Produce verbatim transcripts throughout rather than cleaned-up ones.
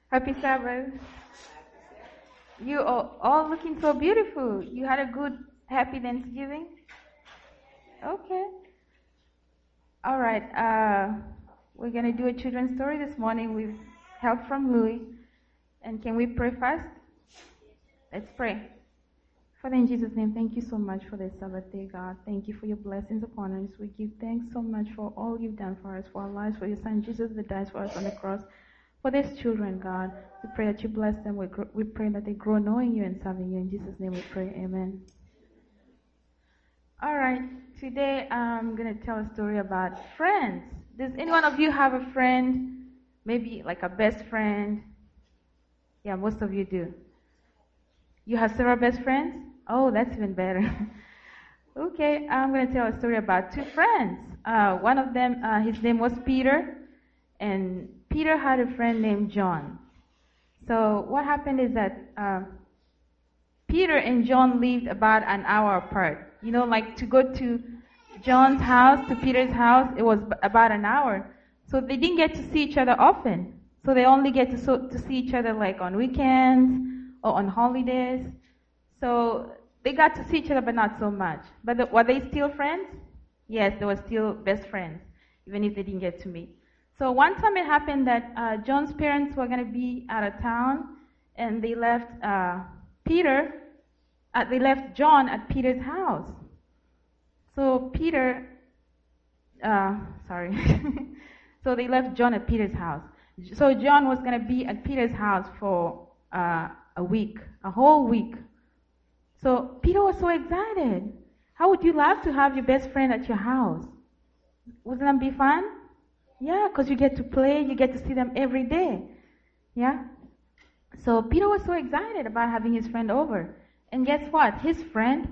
Happy Sabbath. You are all looking so beautiful. You had a good, happy Thanksgiving? Okay. All right. Uh, we're going to do a children's story this morning with help from Louis. And can we pray first? Let's pray. Father, in Jesus' name, thank you so much for this Sabbath day, God. Thank you for your blessings upon us. We give thanks so much for all you've done for us, for our lives, for your son Jesus that dies for us on the cross. For these children, God, we pray that you bless them. We, gr- we pray that they grow knowing you and serving you. In Jesus' name we pray. Amen. All right. Today I'm going to tell a story about friends. Does any one of you have a friend? Maybe like a best friend? Yeah, most of you do. You have several best friends? Oh, that's even better. Okay, I'm going to tell a story about two friends. Uh, one of them, uh, his name was Peter, and Peter had a friend named John. So what happened is that uh, Peter and John lived about an hour apart. You know, like to go to John's house, to Peter's house, it was b- about an hour. So they didn't get to see each other often. So they only get to, so, to see each other like on weekends or on holidays. So they got to see each other, but not so much. But the, were they still friends? Yes, they were still best friends, even if they didn't get to meet. So one time it happened that uh, John's parents were going to be out of town, and they left uh, Peter, uh, they left John at Peter's house. So Peter, uh, sorry, so they left John at Peter's house. So John was going to be at Peter's house for uh, a week, a whole week. So Peter was so excited. How would you love to have your best friend at your house? Wouldn't that be fun? Yeah, because you get to play, you get to see them every day. Yeah? So Peter was so excited about having his friend over. And guess what? His friend,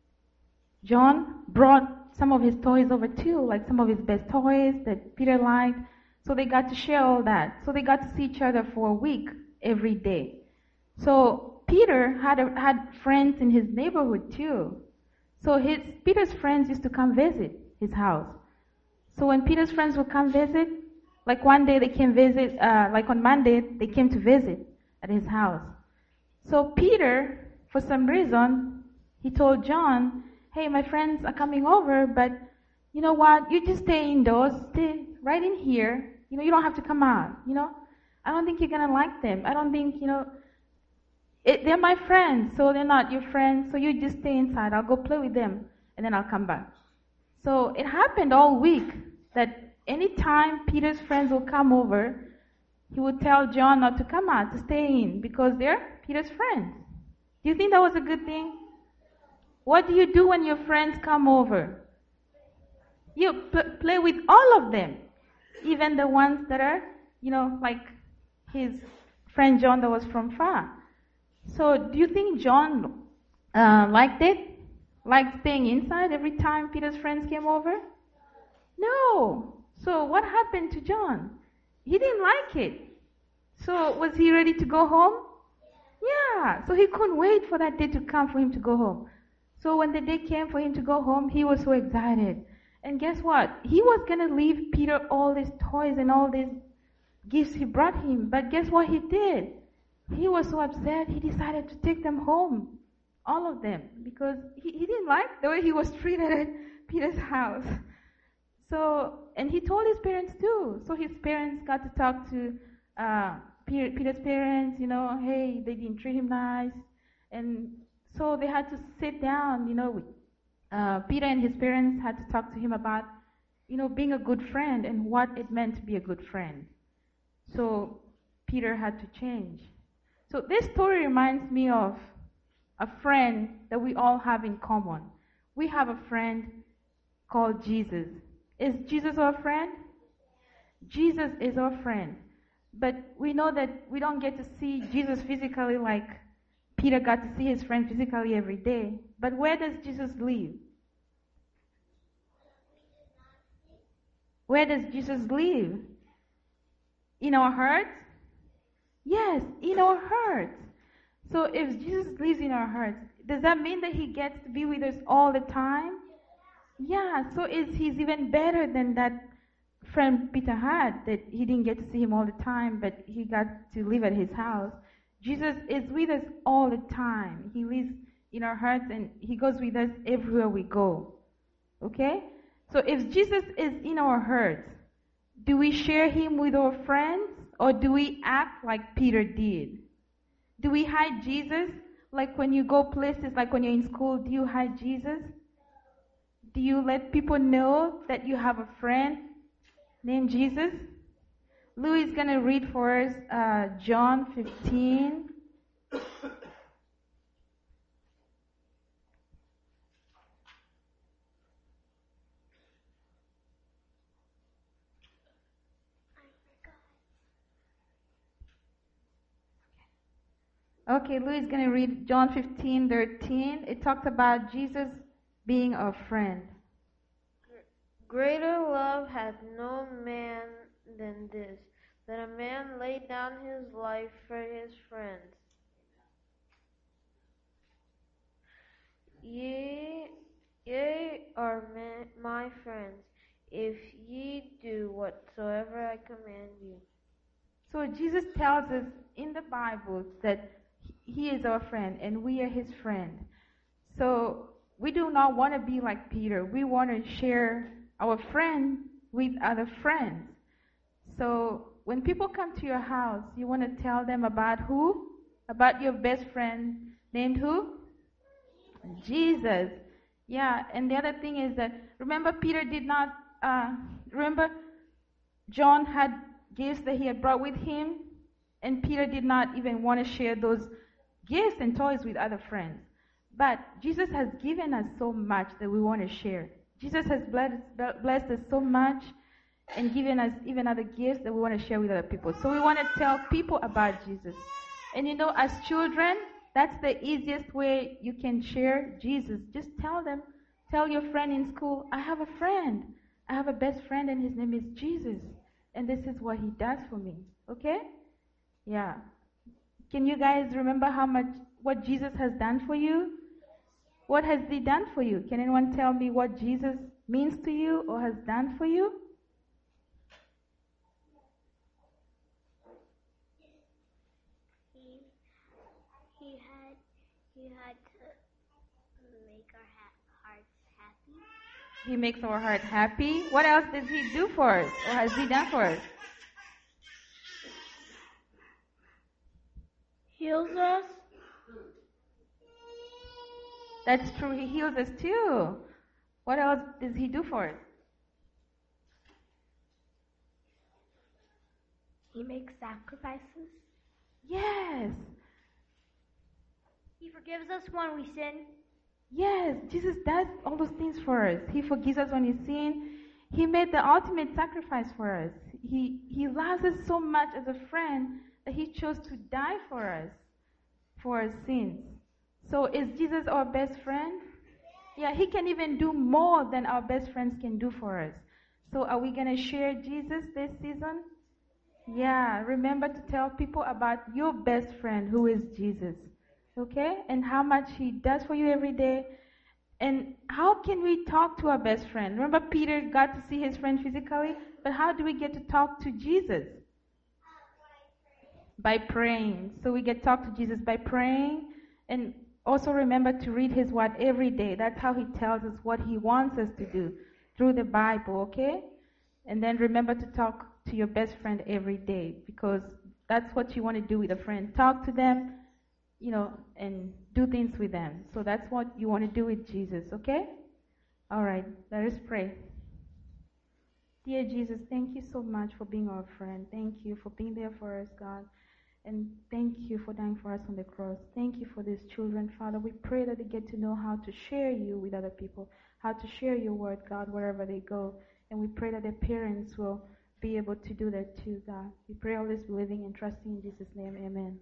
John, brought some of his toys over too, like some of his best toys that Peter liked. So they got to share all that. So they got to see each other for a week every day. So Peter had a, had friends in his neighborhood too. So his Peter's friends used to come visit his house. So when Peter's friends would come visit, like one day they came visit, uh, like on Monday, they came to visit at his house. So Peter, for some reason, he told John, hey, my friends are coming over, but you know what? You just stay indoors, stay right in here. You know, you don't have to come out, you know. I don't think you're going to like them. I don't think, you know, it, they're my friends, so they're not your friends, so you just stay inside. I'll go play with them, and then I'll come back. So it happened all week that anytime Peter's friends will come over, he would tell John not to come out, to stay in, because they're Peter's friends. Do you think that was a good thing? What do you do when your friends come over? You pl- play with all of them, even the ones that are, you know, like his friend John that was from far. So do you think John uh, liked it? Liked staying inside every time Peter's friends came over? No. So what happened to John? He didn't like it. So was he ready to go home? Yeah. So he couldn't wait for that day to come for him to go home. So when the day came for him to go home, he was so excited. And guess what? He was going to leave Peter all these toys and all these gifts he brought him. But guess what he did? He was so upset, he decided to take them home. All of them. Because he, he didn't like the way he was treated at Peter's house. So, and he told his parents too. So his parents got to talk to uh, Peter, Peter's parents, you know, hey, they didn't treat him nice. And so they had to sit down, you know, with, uh, Peter and his parents had to talk to him about, you know, being a good friend and what it meant to be a good friend. So Peter had to change. So this story reminds me of a friend that we all have in common. We have a friend called Jesus. Is Jesus our friend? Jesus is our friend. But we know that we don't get to see Jesus physically like Peter got to see his friend physically every day. But where does Jesus live? Where does Jesus live? In our hearts? Yes, in our hearts. So if Jesus lives in our hearts, does that mean that he gets to be with us all the time? Yeah, so is he's even better than that friend Peter had, that he didn't get to see him all the time, but he got to live at his house. Jesus is with us all the time. He lives in our hearts and he goes with us everywhere we go. Okay? So if Jesus is in our hearts, do we share him with our friends or do we act like Peter did? Do we hide Jesus? Like when you go places, like when you're in school, do you hide Jesus? Do you let people know that you have a friend named Jesus? Louis is going to read for us uh, John fifteen. Okay, Louis is going to read John fifteen, thirteen. It talks about Jesus being our friend. Greater love hath no man than this, that a man lay down his life for his friends. Ye, ye are my friends, if ye do whatsoever I command you. So Jesus tells us in the Bible that he is our friend and we are his friend. So we do not want to be like Peter. We want to share our friend with other friends. So when people come to your house, you want to tell them about who? About your best friend named who? Jesus. Yeah, and the other thing is that, remember Peter did not, uh, remember John had gifts that he had brought with him, and Peter did not even want to share those gifts and toys with other friends. But Jesus has given us so much that we want to share. Jesus has blessed, blessed us so much and given us even other gifts that we want to share with other people. So we want to tell people about Jesus. And you know, as children, that's the easiest way you can share Jesus. Just tell them, tell your friend in school, I have a friend. I have a best friend and his name is Jesus. And this is what he does for me. Okay? Yeah. Can you guys remember how much, what Jesus has done for you? What has he done for you? Can anyone tell me what Jesus means to you or has done for you? He, he had he had to make our ha- hearts happy. He makes our heart happy. What else does he do for us or has he done for us? Heals us. That's true. He heals us too. What else does he do for us? He makes sacrifices. Yes. He forgives us when we sin. Yes, Jesus does all those things for us. He forgives us when we sin. He made the ultimate sacrifice for us. He, he loves us so much as a friend that he chose to die for us, for our sins. So is Jesus our best friend? Yeah, he can even do more than our best friends can do for us. So are we going to share Jesus this season? Yeah, remember to tell people about your best friend who is Jesus. Okay? And how much he does for you every day. And how can we talk to our best friend? Remember Peter got to see his friend physically, but how do we get to talk to Jesus? By praying. So we get to talk to Jesus by praying, and also remember to read his word every day. That's how he tells us what he wants us to do through the Bible, okay? And then remember to talk to your best friend every day, because that's what you want to do with a friend. Talk to them, you know, and do things with them. So that's what you want to do with Jesus, okay? All right, let us pray. Dear Jesus, thank you so much for being our friend. Thank you for being there for us, God. And thank you for dying for us on the cross. Thank you for these children, Father. We pray that they get to know how to share you with other people, how to share your word, God, wherever they go. And we pray that their parents will be able to do that too, God. We pray all this believing and trusting in Jesus' name. Amen.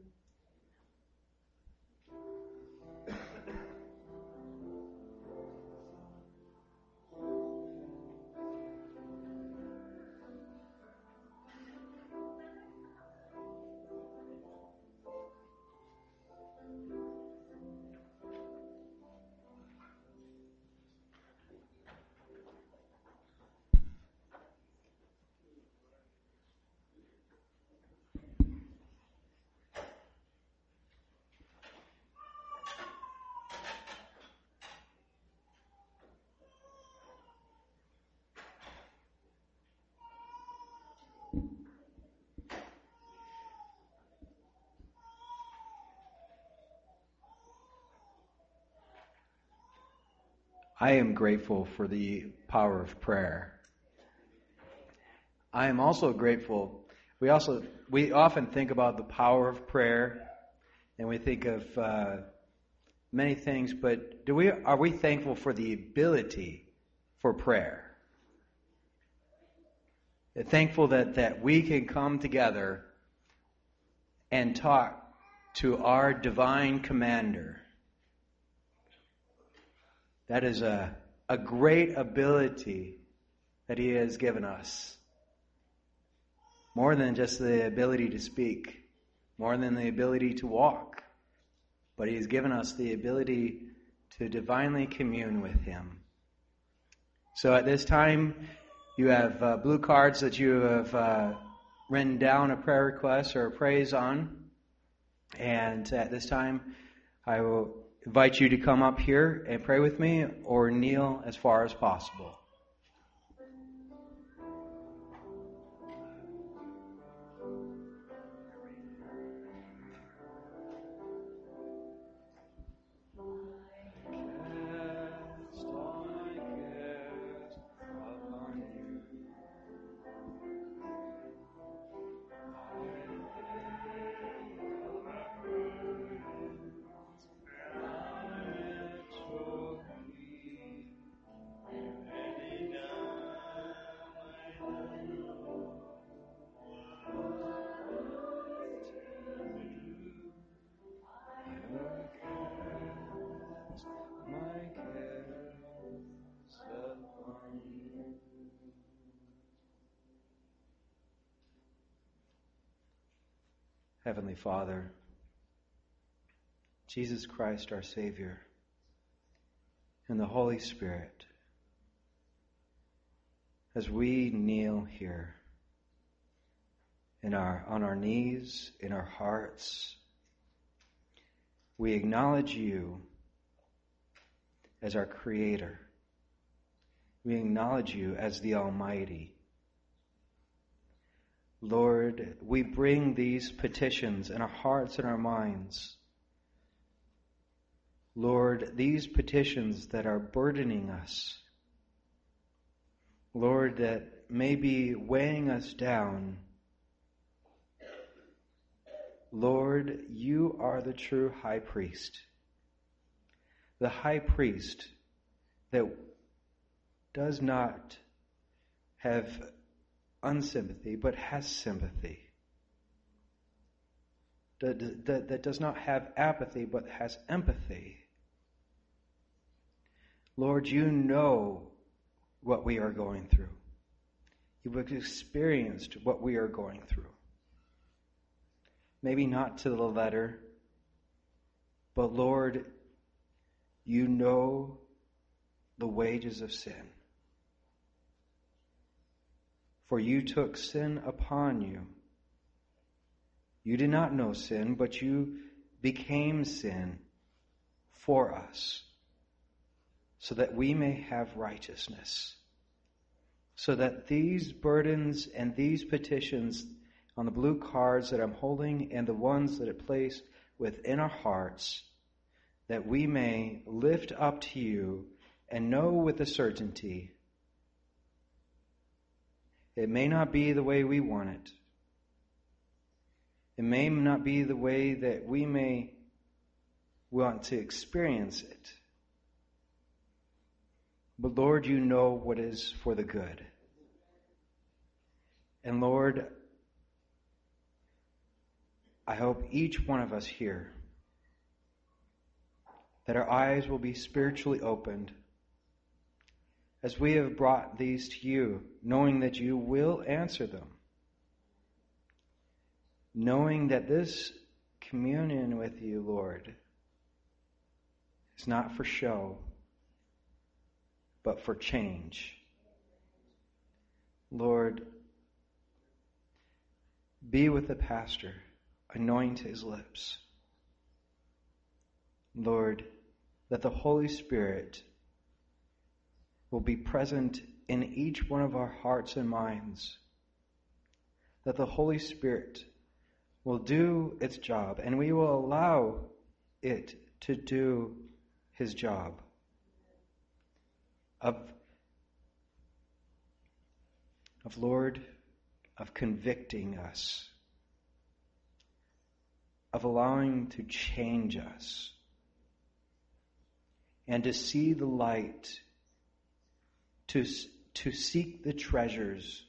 I am grateful for the power of prayer. I am also grateful. We also we often think about the power of prayer, and we think of uh, many things. But do we are we thankful for the ability for prayer? Thankful that that we can come together and talk to our divine commander. That is a, a great ability that he has given us. More than just the ability to speak, more than the ability to walk, but he has given us the ability to divinely commune with him. So at this time, you have uh, blue cards that you have uh, written down a prayer request or a praise on. And at this time, I will invite you to come up here and pray with me or kneel as far as possible. Heavenly Father, Jesus Christ our Savior, and the Holy Spirit, as we kneel here in our on our knees, in our hearts, we acknowledge you as our Creator. We acknowledge you as the Almighty. Lord, we bring these petitions in our hearts and our minds. Lord, these petitions that are burdening us, Lord, that may be weighing us down. Lord, you are the true high priest. The high priest that does not have unsympathy, but has sympathy. That, that, that does not have apathy, but has empathy. Lord, you know what we are going through. You've experienced what we are going through. Maybe not to the letter, but Lord, you know the wages of sin. For you took sin upon you. You did not know sin, but you became sin for us, so that we may have righteousness. So that these burdens and these petitions on the blue cards that I'm holding and the ones that are placed within our hearts, that we may lift up to you and know with a certainty it may not be the way we want it. It may not be the way that we may want to experience it. But Lord, you know what is for the good. And Lord, I hope each one of us here, that our eyes will be spiritually opened as we have brought these to you, knowing that you will answer them. Knowing that this communion with you, Lord, is not for show, but for change. Lord, be with the pastor, anoint his lips. Lord, that the Holy Spirit will be present in each one of our hearts and minds. That the Holy Spirit will do its job, and we will allow it to do his job. of, of Lord, of convicting us, of allowing to change us, and to see the light, to, to seek the treasures.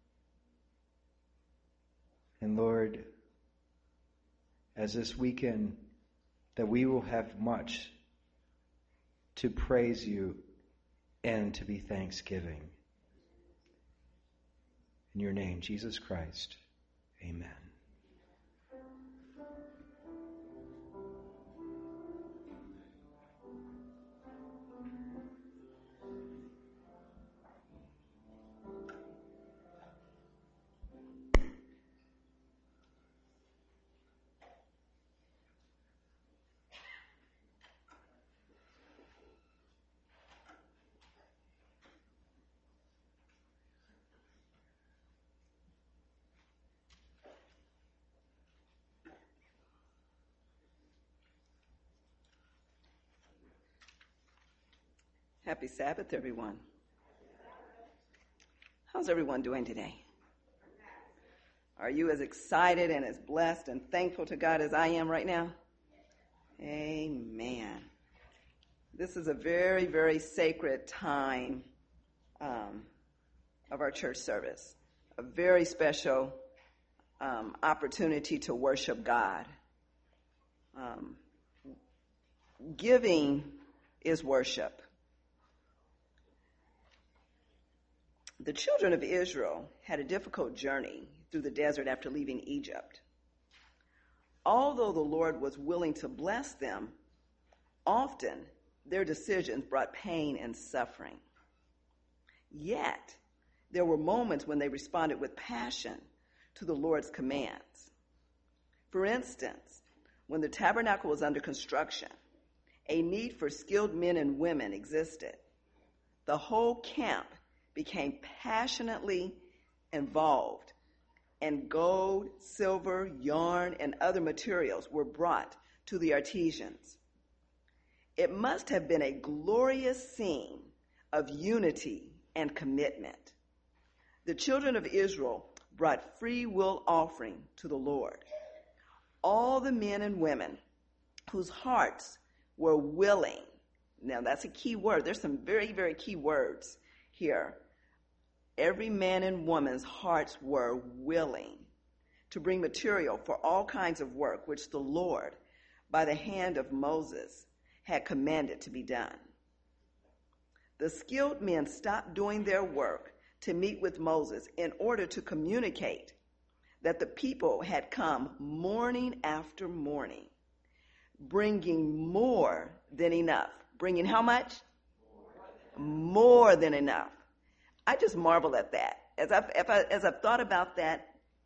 And Lord, as this weekend, that we will have much to praise you and to be thanksgiving. In your name, Jesus Christ, amen. Happy Sabbath, everyone. How's everyone doing today? Are you as excited and as blessed and thankful to God as I am right now? Amen. This is a very, very sacred time um, of our church service. A very special um, opportunity to worship God. Um, giving is worship. The children of Israel had a difficult journey through the desert after leaving Egypt. Although the Lord was willing to bless them, often their decisions brought pain and suffering. Yet, there were moments when they responded with passion to the Lord's commands. For instance, when the tabernacle was under construction, a need for skilled men and women existed. The whole camp became passionately involved, and gold, silver, yarn, and other materials were brought to the artisans. It must have been a glorious scene of unity and commitment. The children of Israel brought free will offering to the Lord. All the men and women whose hearts were willing, now that's a key word, there's some very, very key words here. Every man and woman's hearts were willing to bring material for all kinds of work which the Lord, by the hand of Moses, had commanded to be done. The skilled men stopped doing their work to meet with Moses in order to communicate that the people had come morning after morning, bringing more than enough. Bringing how much? More than enough. I just marvel at that. As I've, if I, as I've thought about that,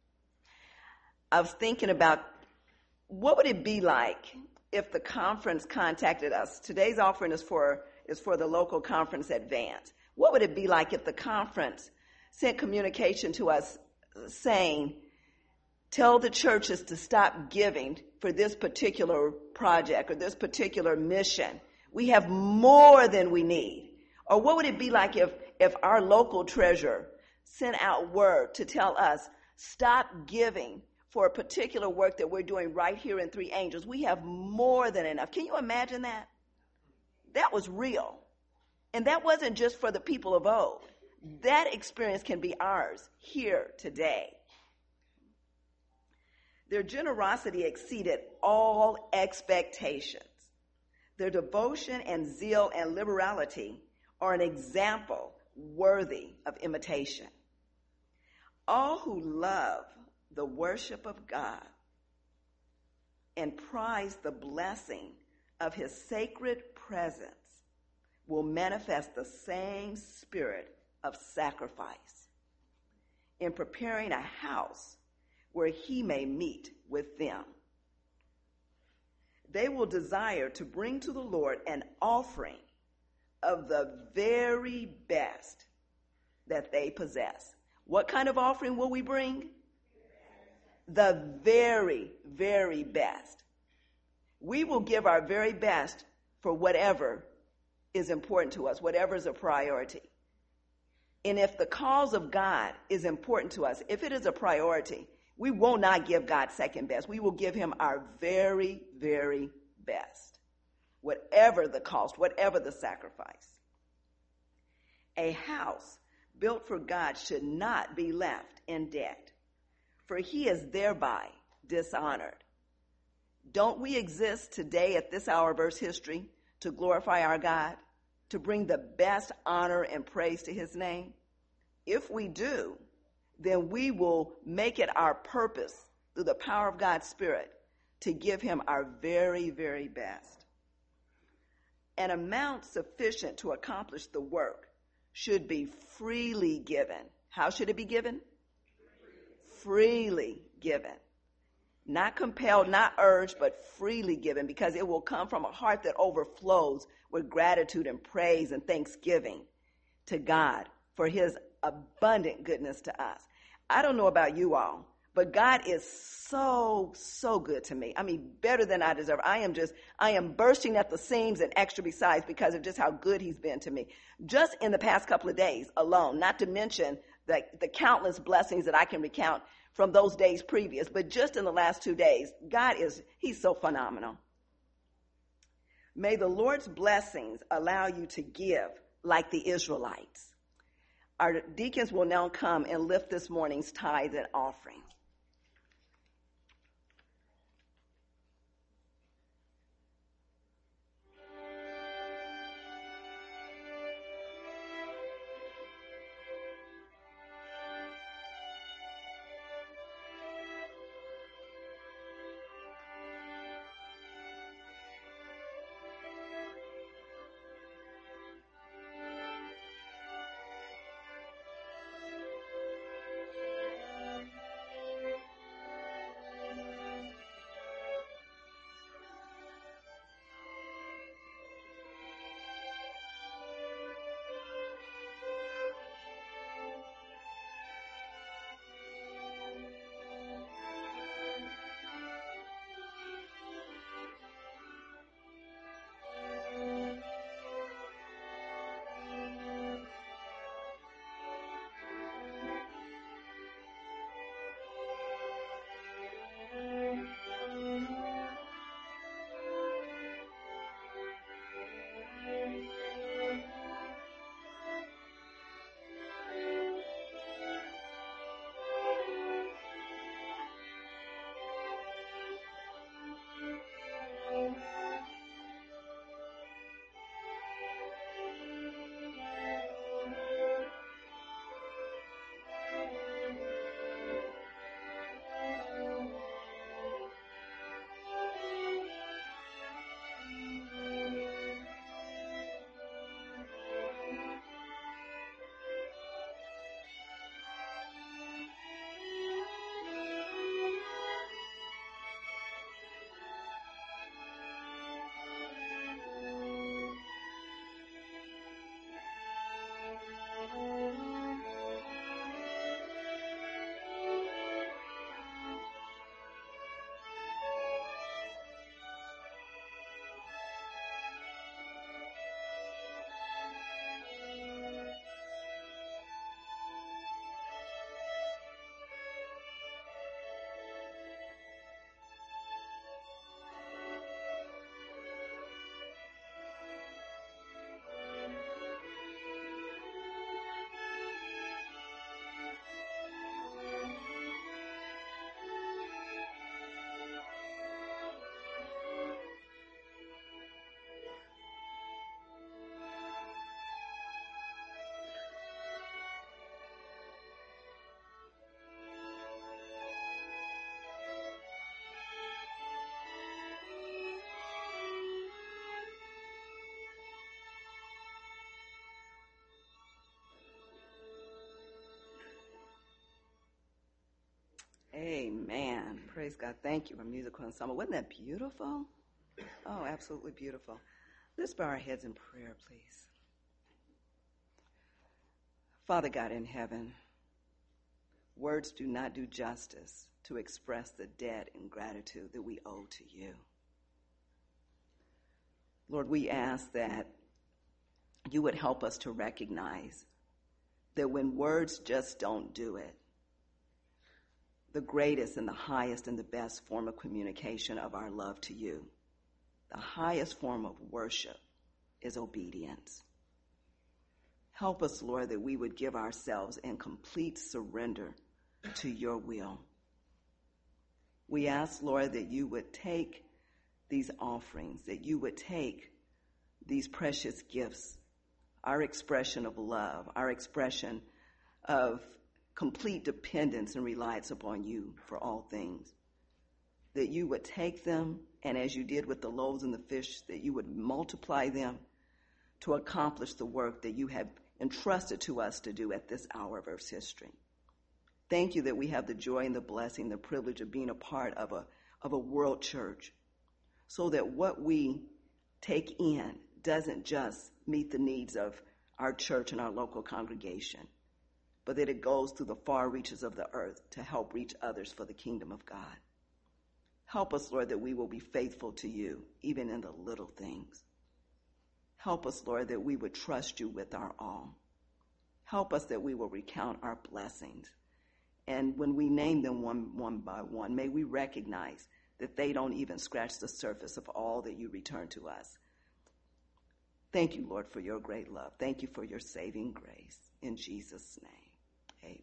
I was thinking about what would it be like if the conference contacted us. Today's offering is for is for the local conference advance. What would it be like if the conference sent communication to us saying, tell the churches to stop giving for this particular project or this particular mission. We have more than we need. Or what would it be like if, if our local treasurer sent out word to tell us, stop giving for a particular work that we're doing right here in Three Angels. We have more than enough. Can you imagine that? That was real. And that wasn't just for the people of old. That experience can be ours here today. Their generosity exceeded all expectations. Their devotion and zeal and liberality are an example worthy of imitation. All who love the worship of God and prize the blessing of his sacred presence will manifest the same spirit of sacrifice in preparing a house where he may meet with them. They will desire to bring to the Lord an offering of the very best that they possess. What kind of offering will we bring? The very, very best. We will give our very best for whatever is important to us, whatever is a priority. And if the cause of God is important to us, if it is a priority, we will not give God second best. We will give him our very, very best, whatever the cost, whatever the sacrifice. A house built for God should not be left in debt, for he is thereby dishonored. Don't we exist today at this hour of Earth's history to glorify our God, to bring the best honor and praise to his name? If we do, then we will make it our purpose through the power of God's Spirit to give him our very, very best. An amount sufficient to accomplish the work should be freely given. How should it be given? Freely given. Not compelled, not urged, but freely given, because it will come from a heart that overflows with gratitude and praise and thanksgiving to God for his abundant goodness to us. I don't know about you all, but God is so, so good to me. I mean, better than I deserve. I am just, I am bursting at the seams and extra besides because of just how good he's been to me. Just in the past couple of days alone, not to mention the, the countless blessings that I can recount from those days previous, but just in the last two days, God is, he's so phenomenal. May the Lord's blessings allow you to give like the Israelites. Our deacons will now come and lift this morning's tithe and offering. Amen. Praise God. Thank you for musical ensemble. Wasn't that beautiful? Oh, absolutely beautiful. Let's bow our heads in prayer, please. Father God in heaven, words do not do justice to express the debt and gratitude that we owe to you. Lord, we ask that you would help us to recognize that when words just don't do it, the greatest and the highest and the best form of communication of our love to you, the highest form of worship, is obedience. Help us, Lord, that we would give ourselves in complete surrender to your will. We ask, Lord, that you would take these offerings, that you would take these precious gifts, our expression of love, our expression of complete dependence and reliance upon you for all things, that you would take them, and as you did with the loaves and the fish, that you would multiply them to accomplish the work that you have entrusted to us to do at this hour of Earth's history. Thank you that we have the joy and the blessing, the privilege of being a part of a, of a world church, so that what we take in doesn't just meet the needs of our church and our local congregation, but that it goes through the far reaches of the earth to help reach others for the kingdom of God. Help us, Lord, that we will be faithful to you, even in the little things. Help us, Lord, that we would trust you with our all. Help us that we will recount our blessings. And when we name them one, one by one, may we recognize that they don't even scratch the surface of all that you return to us. Thank you, Lord, for your great love. Thank you for your saving grace. In Jesus' name, amen.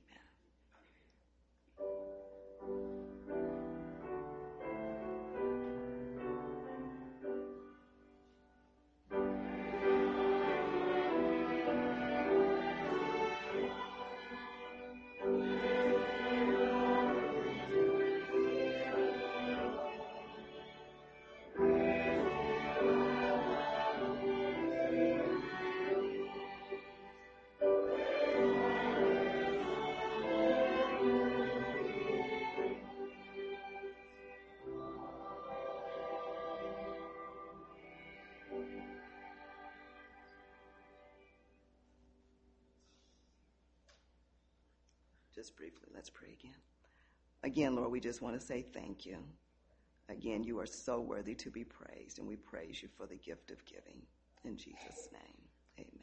Just briefly, let's pray again. Again, Lord, we just want to say thank you. Again, you are so worthy to be praised, and we praise you for the gift of giving. In Jesus' name, amen.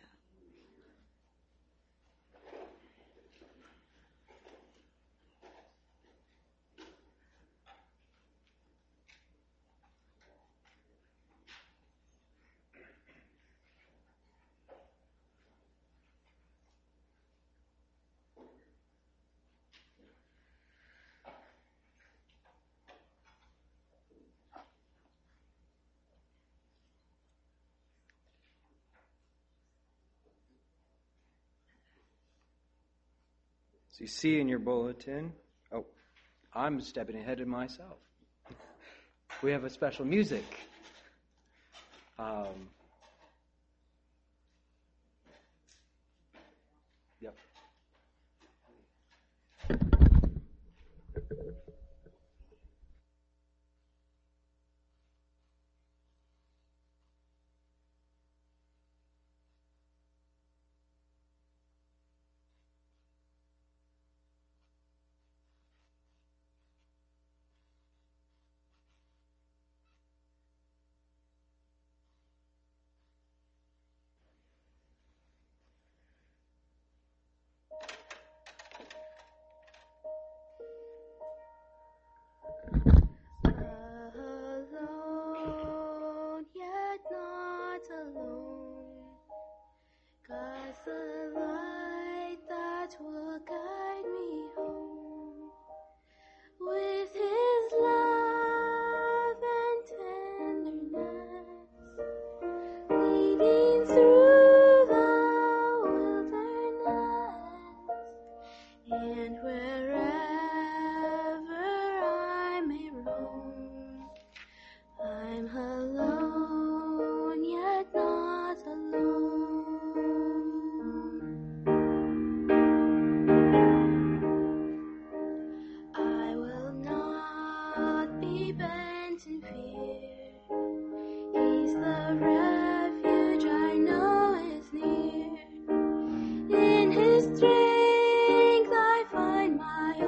So you see in your bulletin, oh, I'm stepping ahead of myself. We have a special music. Um, yep. Alone, yet not alone, 'cause the light that will guide me home, with his love and tenderness, leading through the wilderness, and wherever I may roam, I'm alone, yet not alone. I will not be bent in fear. He's the refuge I know is near. In his strength I find my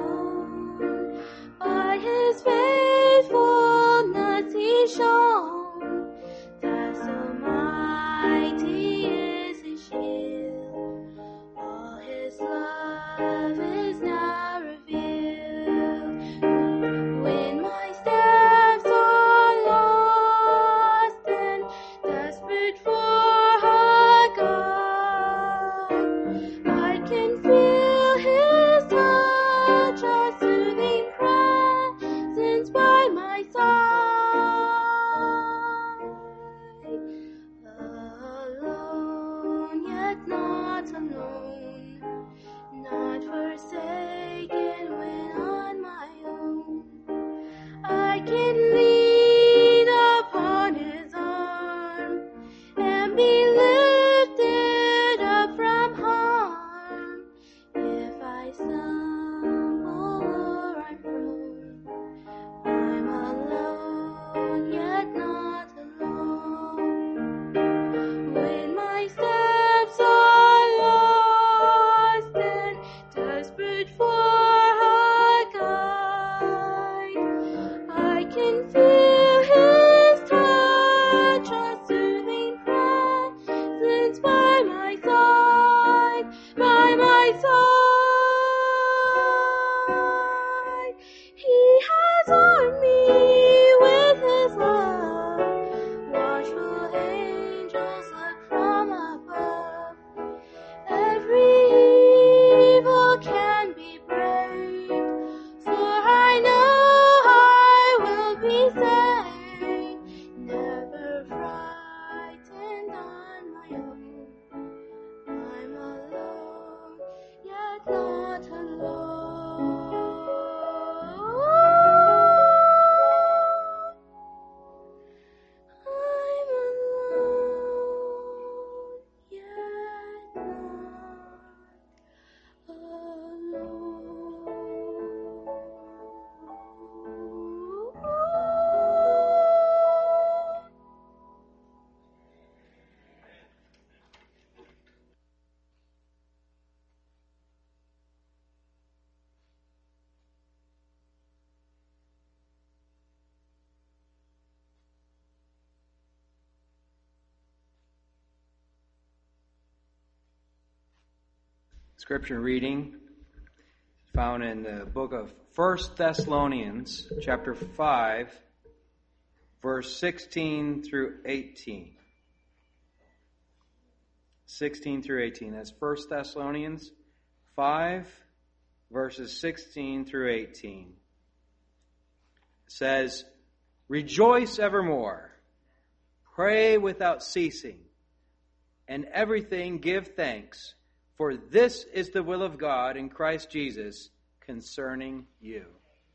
Scripture reading found in the book of First Thessalonians, chapter five, verse sixteen through eighteen. sixteen through eighteen. That's First Thessalonians five, verses sixteen through eighteen. It says, "Rejoice evermore, pray without ceasing, and everything give thanks, for this is the will of God in Christ Jesus concerning you."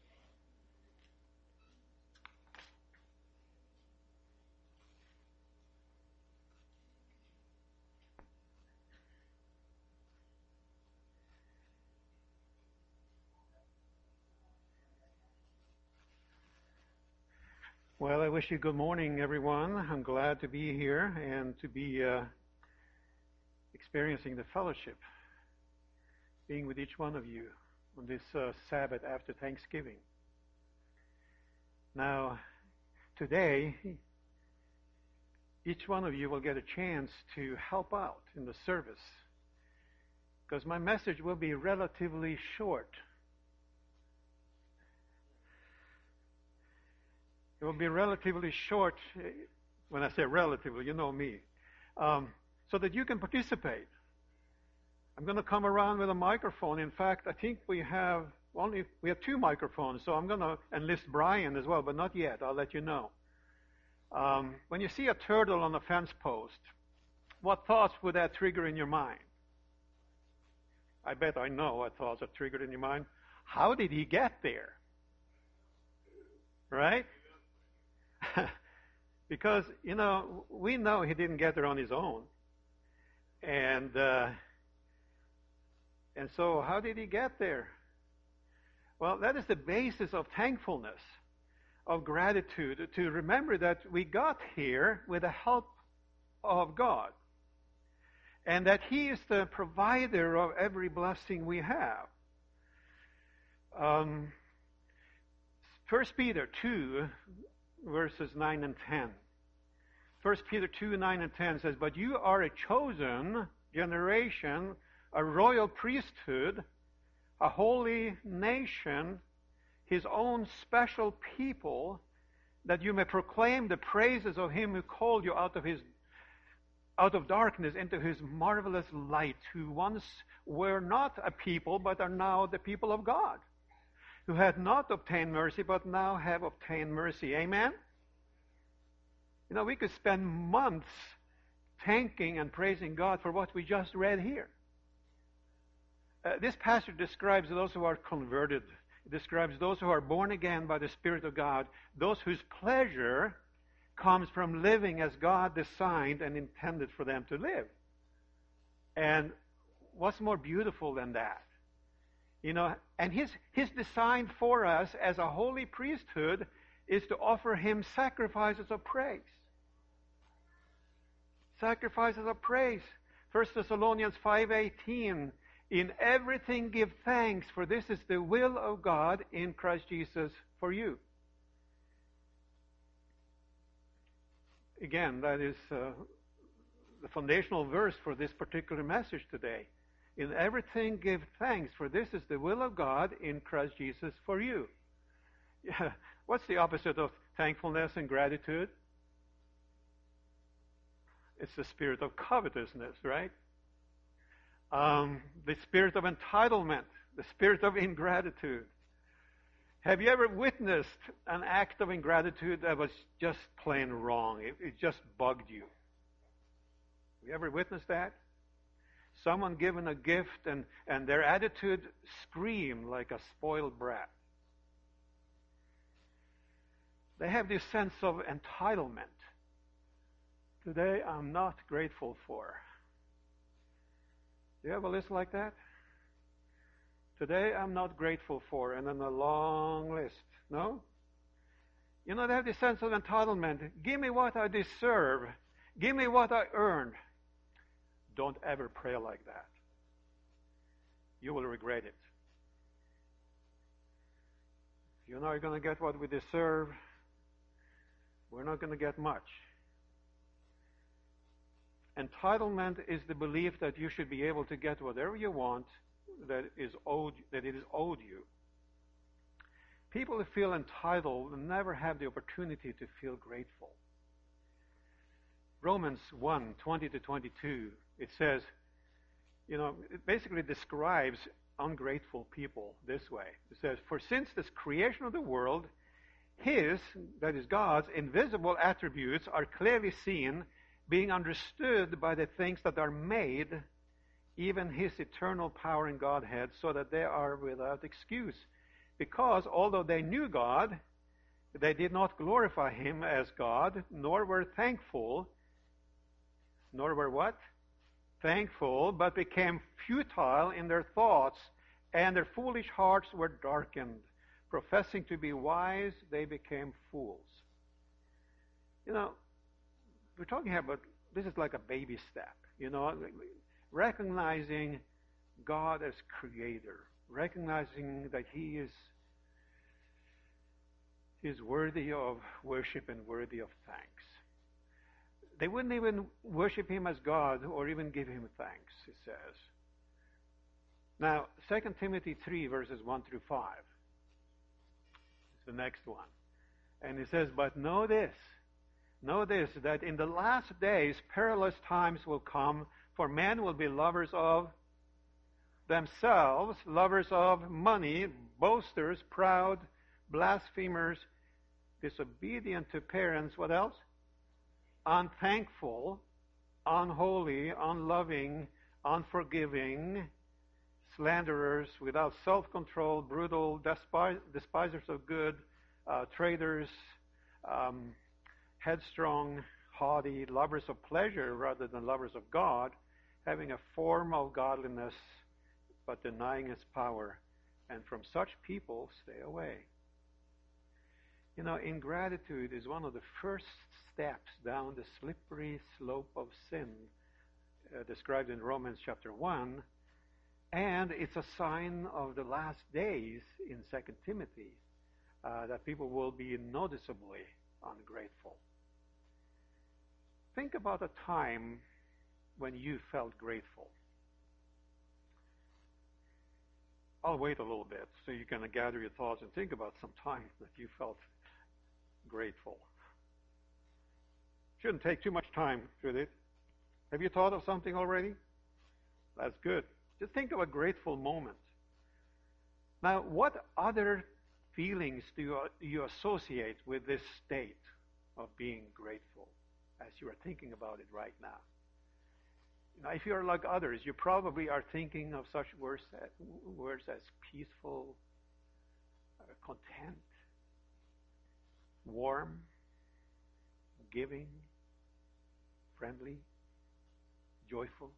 Well, I wish you good morning, everyone. I'm glad to be here and to be uh, experiencing the fellowship, being with each one of you on this uh, Sabbath after Thanksgiving. Now, today, each one of you will get a chance to help out in the service, because my message will be relatively short. It will be relatively short. When I say relatively, you know me. Um, so that you can participate. I'm going to come around with a microphone. In fact, I think we have only we have two microphones, so I'm going to enlist Brian as well, but not yet. I'll let you know. Um, when you see a turtle on a fence post, what thoughts would that trigger in your mind? I bet I know what thoughts are triggered in your mind. How did he get there? Right? Because, you know, we know he didn't get there on his own. And uh, and so how did he get there? Well, that is the basis of thankfulness, of gratitude, to remember that we got here with the help of God. And that he is the provider of every blessing we have. Um, First Peter two, verses nine and ten. First Peter two, nine and ten says, "But you are a chosen generation, a royal priesthood, a holy nation, his own special people, that you may proclaim the praises of him who called you out of his out of darkness into his marvelous light, who once were not a people, but are now the people of God, who had not obtained mercy, but now have obtained mercy." Amen? You know, we could spend months thanking and praising God for what we just read here. Uh, this passage describes those who are converted. It describes those who are born again by the Spirit of God, those whose pleasure comes from living as God designed and intended for them to live. And what's more beautiful than that? You know, and his, his design for us as a holy priesthood is to offer him sacrifices of praise. Sacrifices of praise. First Thessalonians five eighteen, "In everything give thanks, for this is the will of God in Christ Jesus for you." Again, that is uh, the foundational verse for this particular message today. "In everything give thanks, for this is the will of God in Christ Jesus for you." Yeah. What's the opposite of thankfulness and gratitude? It's the spirit of covetousness, right? Um, the spirit of entitlement, the spirit of ingratitude. Have you ever witnessed an act of ingratitude that was just plain wrong? It, it just bugged you. Have you ever witnessed that? Someone given a gift and, and their attitude screamed like a spoiled brat. They have this sense of entitlement. Today, I'm not grateful for. Do you have a list like that? Today, I'm not grateful for, and then a long list. No? You know, they have this sense of entitlement. Give me what I deserve. Give me what I earned. Don't ever pray like that. You will regret it. You're not going to get what we deserve. We're not going to get much. Entitlement is the belief that you should be able to get whatever you want that is owed, that it is owed you. People who feel entitled never have the opportunity to feel grateful. Romans one, twenty to twenty-two, it says, you know, it basically describes ungrateful people this way. It says, for since this creation of the world, His, that is God's, invisible attributes are clearly seen, being understood by the things that are made, even His eternal power and Godhead, so that they are without excuse. Because although they knew God, they did not glorify Him as God, nor were thankful, nor were what? Thankful, but became futile in their thoughts, and their foolish hearts were darkened. Professing to be wise, they became fools. You know, we're talking here about, this is like a baby step, you know, recognizing God as creator, recognizing that He is, He is worthy of worship and worthy of thanks. They wouldn't even worship Him as God or even give Him thanks, it says. Now, Second Timothy three, verses one through five. It's the next one. And it says, but know this, know this, that in the last days perilous times will come, for men will be lovers of themselves, lovers of money, boasters, proud, blasphemers, disobedient to parents. What else? Unthankful, unholy, unloving, unforgiving, slanderers, without self-control, brutal, despis- despisers of good, uh, traitors, um, headstrong, haughty, lovers of pleasure rather than lovers of God, having a form of godliness but denying its power. And from such people stay away. You know, ingratitude is one of the first steps down the slippery slope of sin uh, described in Romans chapter one. And it's a sign of the last days in Second Timothy uh, that people will be noticeably ungrateful. Think about a time when you felt grateful. I'll wait a little bit so you can gather your thoughts and think about some time that you felt grateful. Shouldn't take too much time, should it? Have you thought of something already? That's good. Just think of a grateful moment. Now, what other feelings do you, you associate with this state of being grateful as you are thinking about it right now? Now, if you're like others, you probably are thinking of such words as, words as peaceful, uh, content, warm, giving, friendly, joyful.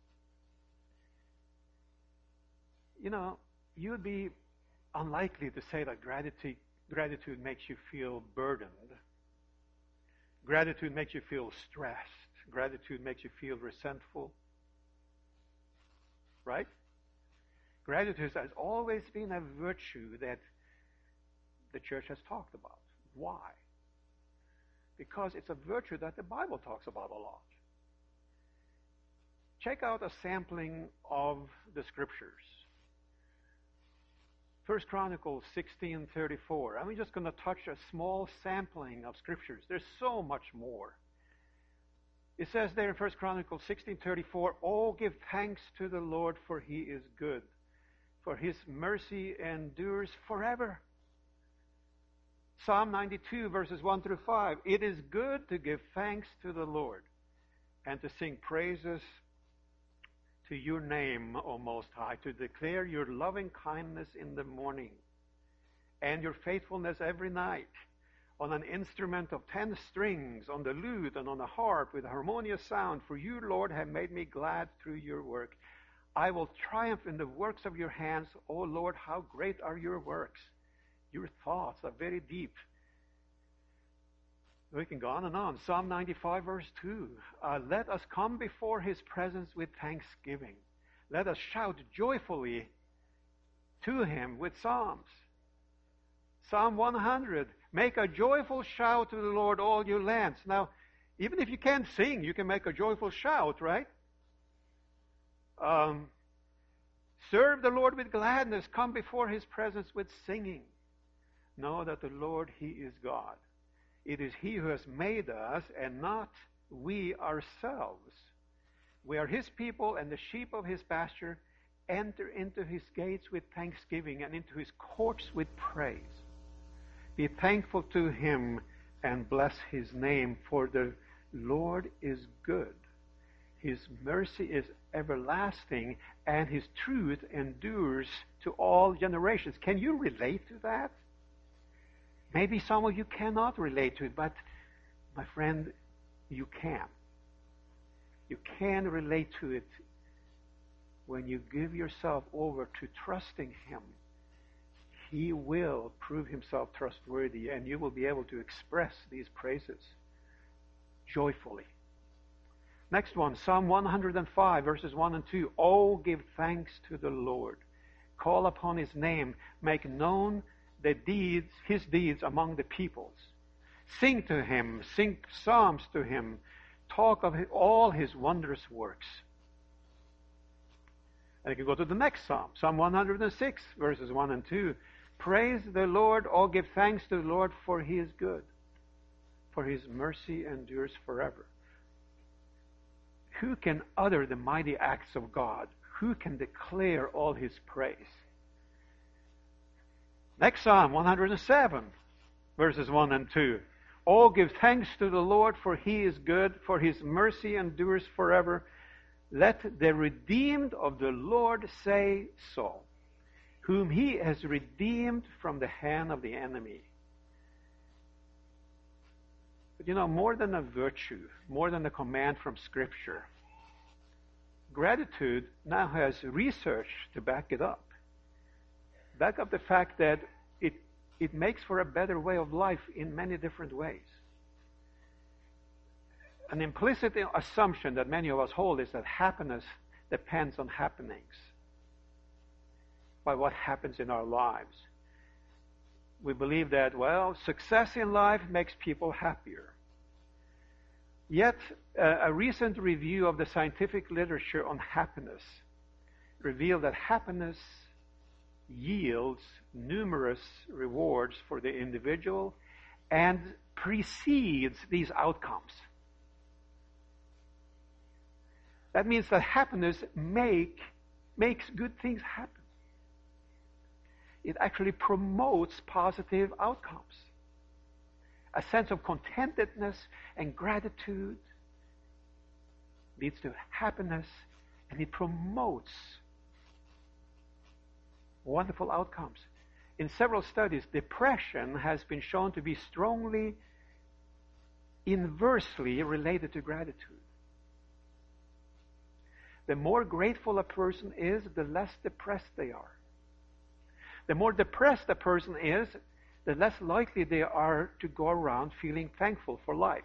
You know, you'd be unlikely to say that gratitude, gratitude makes you feel burdened. Gratitude makes you feel stressed. Gratitude makes you feel resentful. Right? Gratitude has always been a virtue that the church has talked about. Why? Because it's a virtue that the Bible talks about a lot. Check out a sampling of the scriptures. First Chronicles sixteen thirty-four. I'm just going to touch a small sampling of scriptures. There's so much more. It says there in First Chronicles sixteen thirty-four, "Oh, give thanks to the Lord, for He is good, for His mercy endures forever." Psalm ninety-two, verses one through five. "It is good to give thanks to the Lord and to sing praises to your name, O Most High, to declare your loving kindness in the morning and your faithfulness every night, on an instrument of ten strings, on the lute and on a harp with harmonious sound. For you, Lord, have made me glad through your work. I will triumph in the works of your hands. O Lord, how great are your works. Your thoughts are very deep." We can go on and on. Psalm ninety-five, verse two. Uh, Let us come before His presence with thanksgiving. Let us shout joyfully to Him with psalms. Psalm one hundred. "Make a joyful shout to the Lord, all you lands." Now, Even if you can't sing, you can make a joyful shout, right? Um, serve the Lord with gladness. Come before His presence with singing. Know that the Lord, He is God. It is He who has made us and not we ourselves. We are His people and the sheep of His pasture. Enter into His gates with thanksgiving and into His courts with praise. Be thankful to Him and bless His name, for the Lord is good. His mercy is everlasting, and His truth endures to all generations. Can you relate to that? Maybe some of you cannot relate to it, but my friend, you can. You can relate to it when you give yourself over to trusting Him. He will prove Himself trustworthy, and you will be able to express these praises joyfully. Next one, Psalm one hundred five, verses one and two. Oh, give thanks to the Lord. Call upon His name. Make known the deeds, His deeds among the peoples. Sing to Him. Sing psalms to Him. Talk of all His wondrous works. And you can go to the next Psalm, Psalm one hundred six, verses one and two. Praise the Lord, oh, give thanks to the Lord, for He is good, for His mercy endures forever. Who can utter the mighty acts of God? Who can declare all His praise? Next Psalm, one hundred seven, verses one and two. Oh, give thanks to the Lord, for He is good, for His mercy endures forever. Let the redeemed of the Lord say so, whom He has redeemed from the hand of the enemy. But you know, more than a virtue, more than a command from Scripture, gratitude now has research to back it up. Back up the fact that it, it makes for a better way of life in many different ways. An implicit assumption that many of us hold is that happiness depends on happenings, by what happens in our lives. We believe that, well, success in life makes people happier. Yet, uh, a recent review of the scientific literature on happiness revealed that happiness yields numerous rewards for the individual and precedes these outcomes. That means that happiness make, makes good things happen. It actually promotes positive outcomes. A sense of contentedness and gratitude leads to happiness, and it promotes wonderful outcomes. In several studies, depression has been shown to be strongly inversely related to gratitude. The more grateful a person is, the less depressed they are. The more depressed a person is, the less likely they are to go around feeling thankful for life.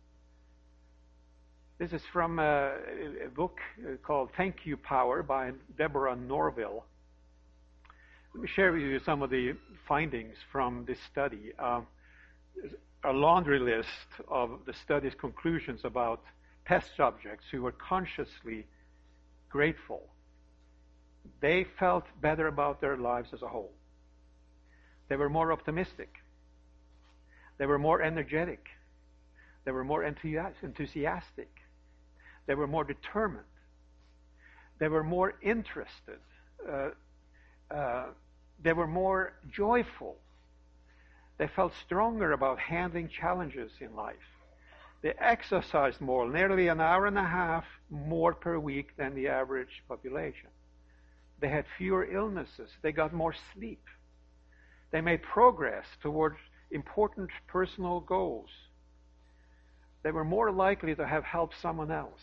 This is from a, a book called Thank You Power by Deborah Norville. Let me share with you some of the findings from this study. Uh, a laundry list of the study's conclusions about test subjects who were consciously grateful. They felt better about their lives as a whole. They were more optimistic. They were more energetic. They were more enthusiastic. They were more determined. They were more interested. Uh, uh, they were more joyful. They felt stronger about handling challenges in life. They exercised more, nearly an hour and a half more per week than the average population. They had fewer illnesses. They got more sleep. They made progress towards important personal goals. They were more likely to have helped someone else.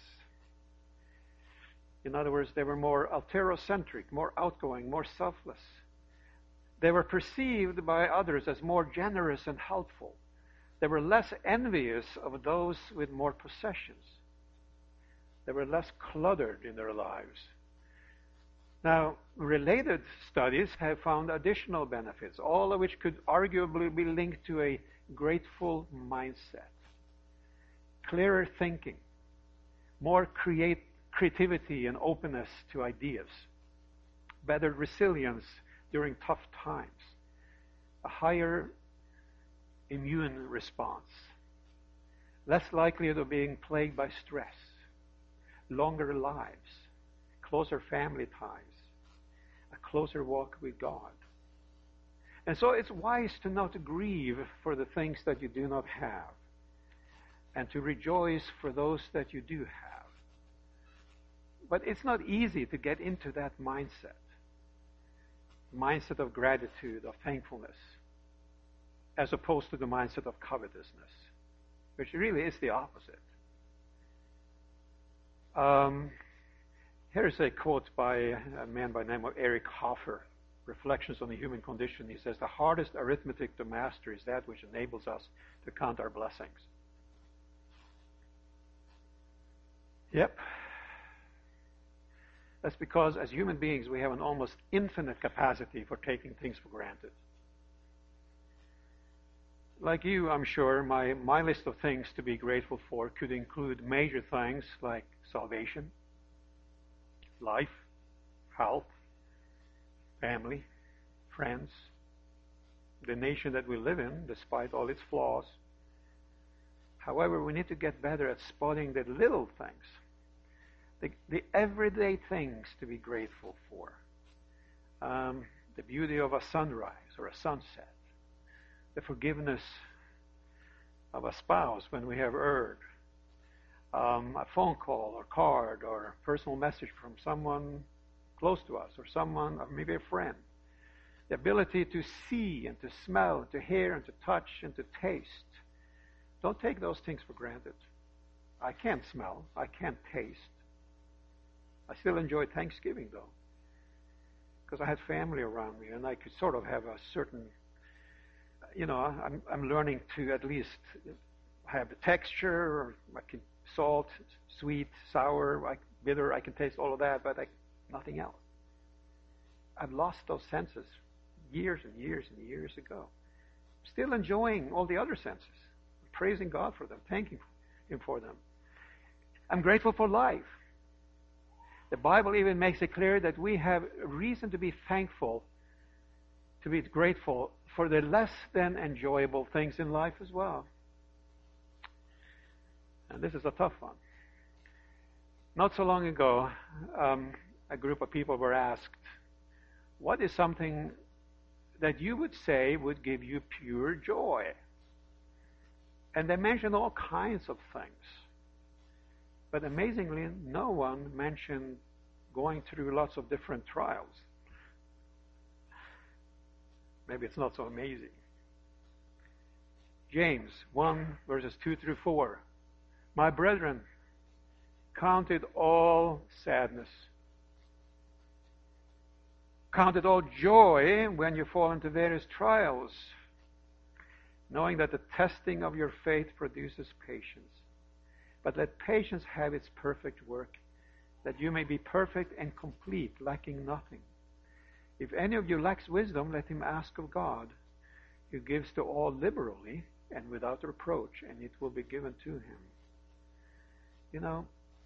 In other words, they were more alterocentric, more outgoing, more selfless. They were perceived by others as more generous and helpful. They were less envious of those with more possessions. They were less cluttered in their lives. Now, related studies have found additional benefits, all of which could arguably be linked to a grateful mindset. clearer thinking, more create, creativity and openness to ideas, better resilience during tough times, a higher immune response, less likelihood of being plagued by stress, longer lives, closer family ties, a closer walk with God. And so it's wise to not grieve for the things that you do not have, and to rejoice for those that you do have. But it's not easy to get into that mindset, mindset of gratitude, of thankfulness, as opposed to the mindset of covetousness, which really is the opposite. Um, here's a quote by a man by the name of Eric Hoffer, Reflections on the Human Condition. He says, the hardest arithmetic to master is that which enables us to count our blessings. Yep. That's because as human beings we have an almost infinite capacity for taking things for granted. Like you, I'm sure, my, my list of things to be grateful for could include major things like salvation, life, health, family, friends, the nation that we live in, despite all its flaws. However, we need to get better at spotting the little things, the, the everyday things to be grateful for. Um, the beauty of a sunrise or a sunset, the forgiveness of a spouse when we have erred, um, a phone call or card or a personal message from someone close to us or someone, or maybe a friend. The ability to see and to smell, to hear and to touch and to taste. Don't take those things for granted. I can't smell. I can't taste. I still enjoy Thanksgiving, though, because I had family around me, and I could sort of have a certain, you know, I'm, I'm learning to at least have the texture, or I can salt, sweet, sour, like bitter, I can taste all of that, but I, nothing else. I've lost those senses years and years and years ago. Still enjoying all the other senses, praising God for them, thanking Him for them. I'm grateful for life. The Bible even makes it clear that we have reason to be thankful, to be grateful for the less than enjoyable things in life as well. And this is a tough one. Not so long ago, um, a group of people were asked, what is something that you would say would give you pure joy? And they mentioned all kinds of things. But amazingly, no one mentioned going through lots of different trials. Maybe it's not so amazing. James one, verses two through four. My brethren, count it all sadness. Count it all joy when you fall into various trials, knowing that the testing of your faith produces patience. But let patience have its perfect work, that you may be perfect and complete, lacking nothing. If any of you lacks wisdom, let him ask of God, who gives to all liberally and without reproach, and it will be given to him. You know,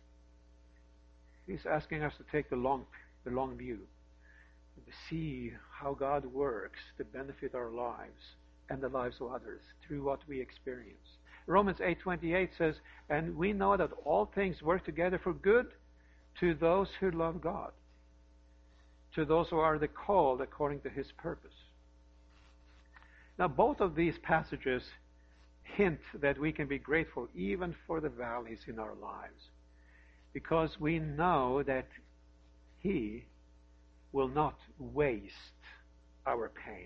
he's asking us to take the long, the long view, to see how God works to benefit our lives and the lives of others through what we experience. Romans eight twenty-eight says, and we know that all things work together for good to those who love God, to those who are the called according to his purpose. Now, both of these passages hint that we can be grateful even for the valleys in our lives, because we know that he will not waste our pain.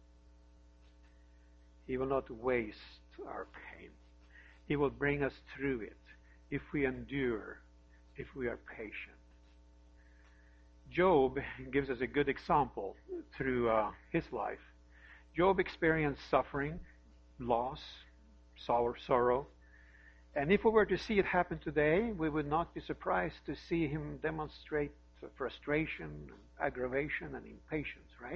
He will not waste our pain. He will bring us through it if we endure, if we are patient. Job gives us a good example through uh, his life. Job experienced suffering, loss, sorrow, sorrow. And if we were to see it happen today, we would not be surprised to see him demonstrate frustration, aggravation, and impatience, right?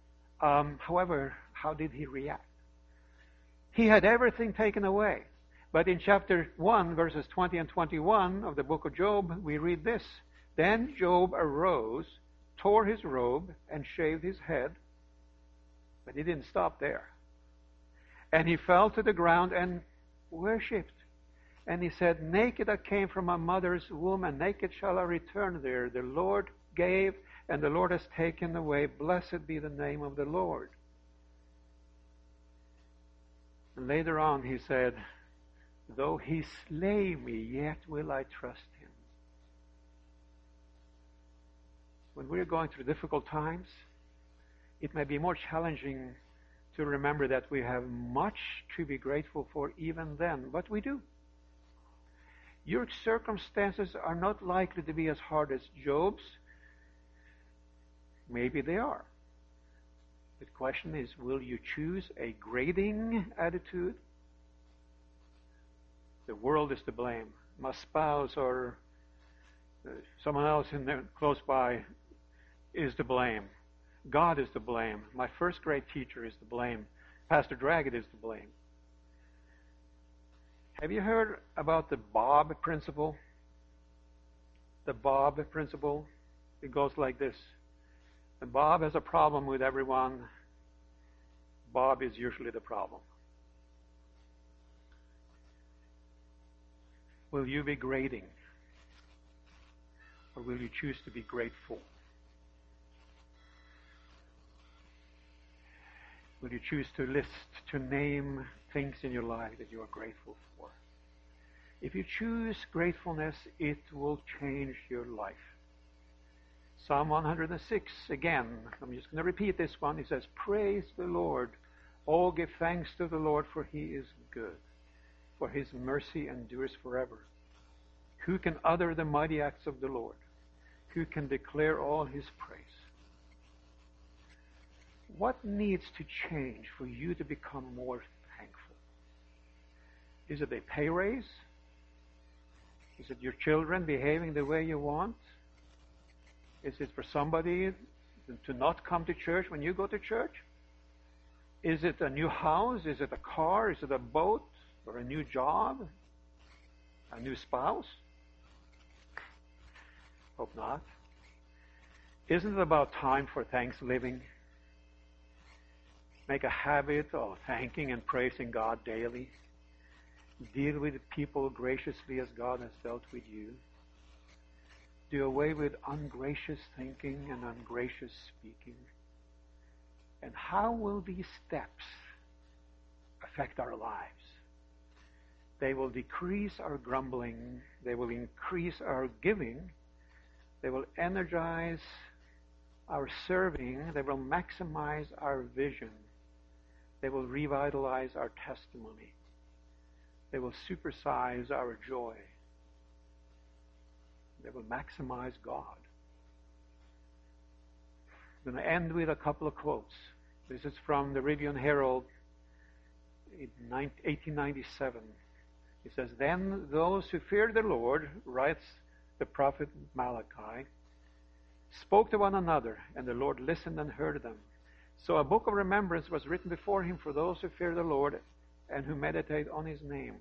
Um, however, how did he react? He had everything taken away. But in chapter one, verses twenty and twenty-one of the book of Job, we read this. Then Job arose, tore his robe, and shaved his head. But he didn't stop there. And he fell to the ground and worshipped. And he said, naked I came from my mother's womb, and naked shall I return there. The Lord gave, and the Lord has taken away. Blessed be the name of the Lord. And later on he said, though he slay me, yet will I trust him. When we're going through difficult times, it may be more challenging to remember that we have much to be grateful for even then, but we do. Your circumstances are not likely to be as hard as Job's. Maybe they are. The question is, will you choose a grading attitude? The world is to blame. My spouse or uh, someone else in there close by is to blame. God is to blame. My first grade teacher is to blame. Pastor Draggett is to blame. Have you heard about the Bob principle? The Bob principle? It goes like this. When Bob has a problem with everyone, Bob is usually the problem. Will you be grading? Or will you choose to be grateful? Will you choose to list, to name things in your life that you are grateful for? If you choose gratefulness, it will change your life. Psalm one hundred six, again, I'm just going to repeat this one. It says, praise the Lord. Oh, give thanks to the Lord, for he is good, for his mercy endures forever. Who can utter the mighty acts of the Lord? Who can declare all his praise? What needs to change for you to become more thankful? Is it a pay raise? Is it your children behaving the way you want? Is it for somebody to not come to church when you go to church? Is it a new house? Is it a car? Is it a boat? Or a new job? A new spouse? Hope not. Isn't it about time for thanksgiving? Make a habit of thanking and praising God daily. Deal with people graciously as God has dealt with you. Do away with ungracious thinking and ungracious speaking. And how will these steps affect our lives? They will decrease our grumbling. They will increase our giving. They will energize our serving. They will maximize our vision. They will revitalize our testimony. They will supersize our joy. They will maximize God. I'm going to end with a couple of quotes. This is from the Review and Herald in eighteen ninety-seven. It says, then those who feared the Lord, writes the prophet Malachi, spoke to one another, and the Lord listened and heard them. So a book of remembrance was written before him for those who fear the Lord and who meditate on his name.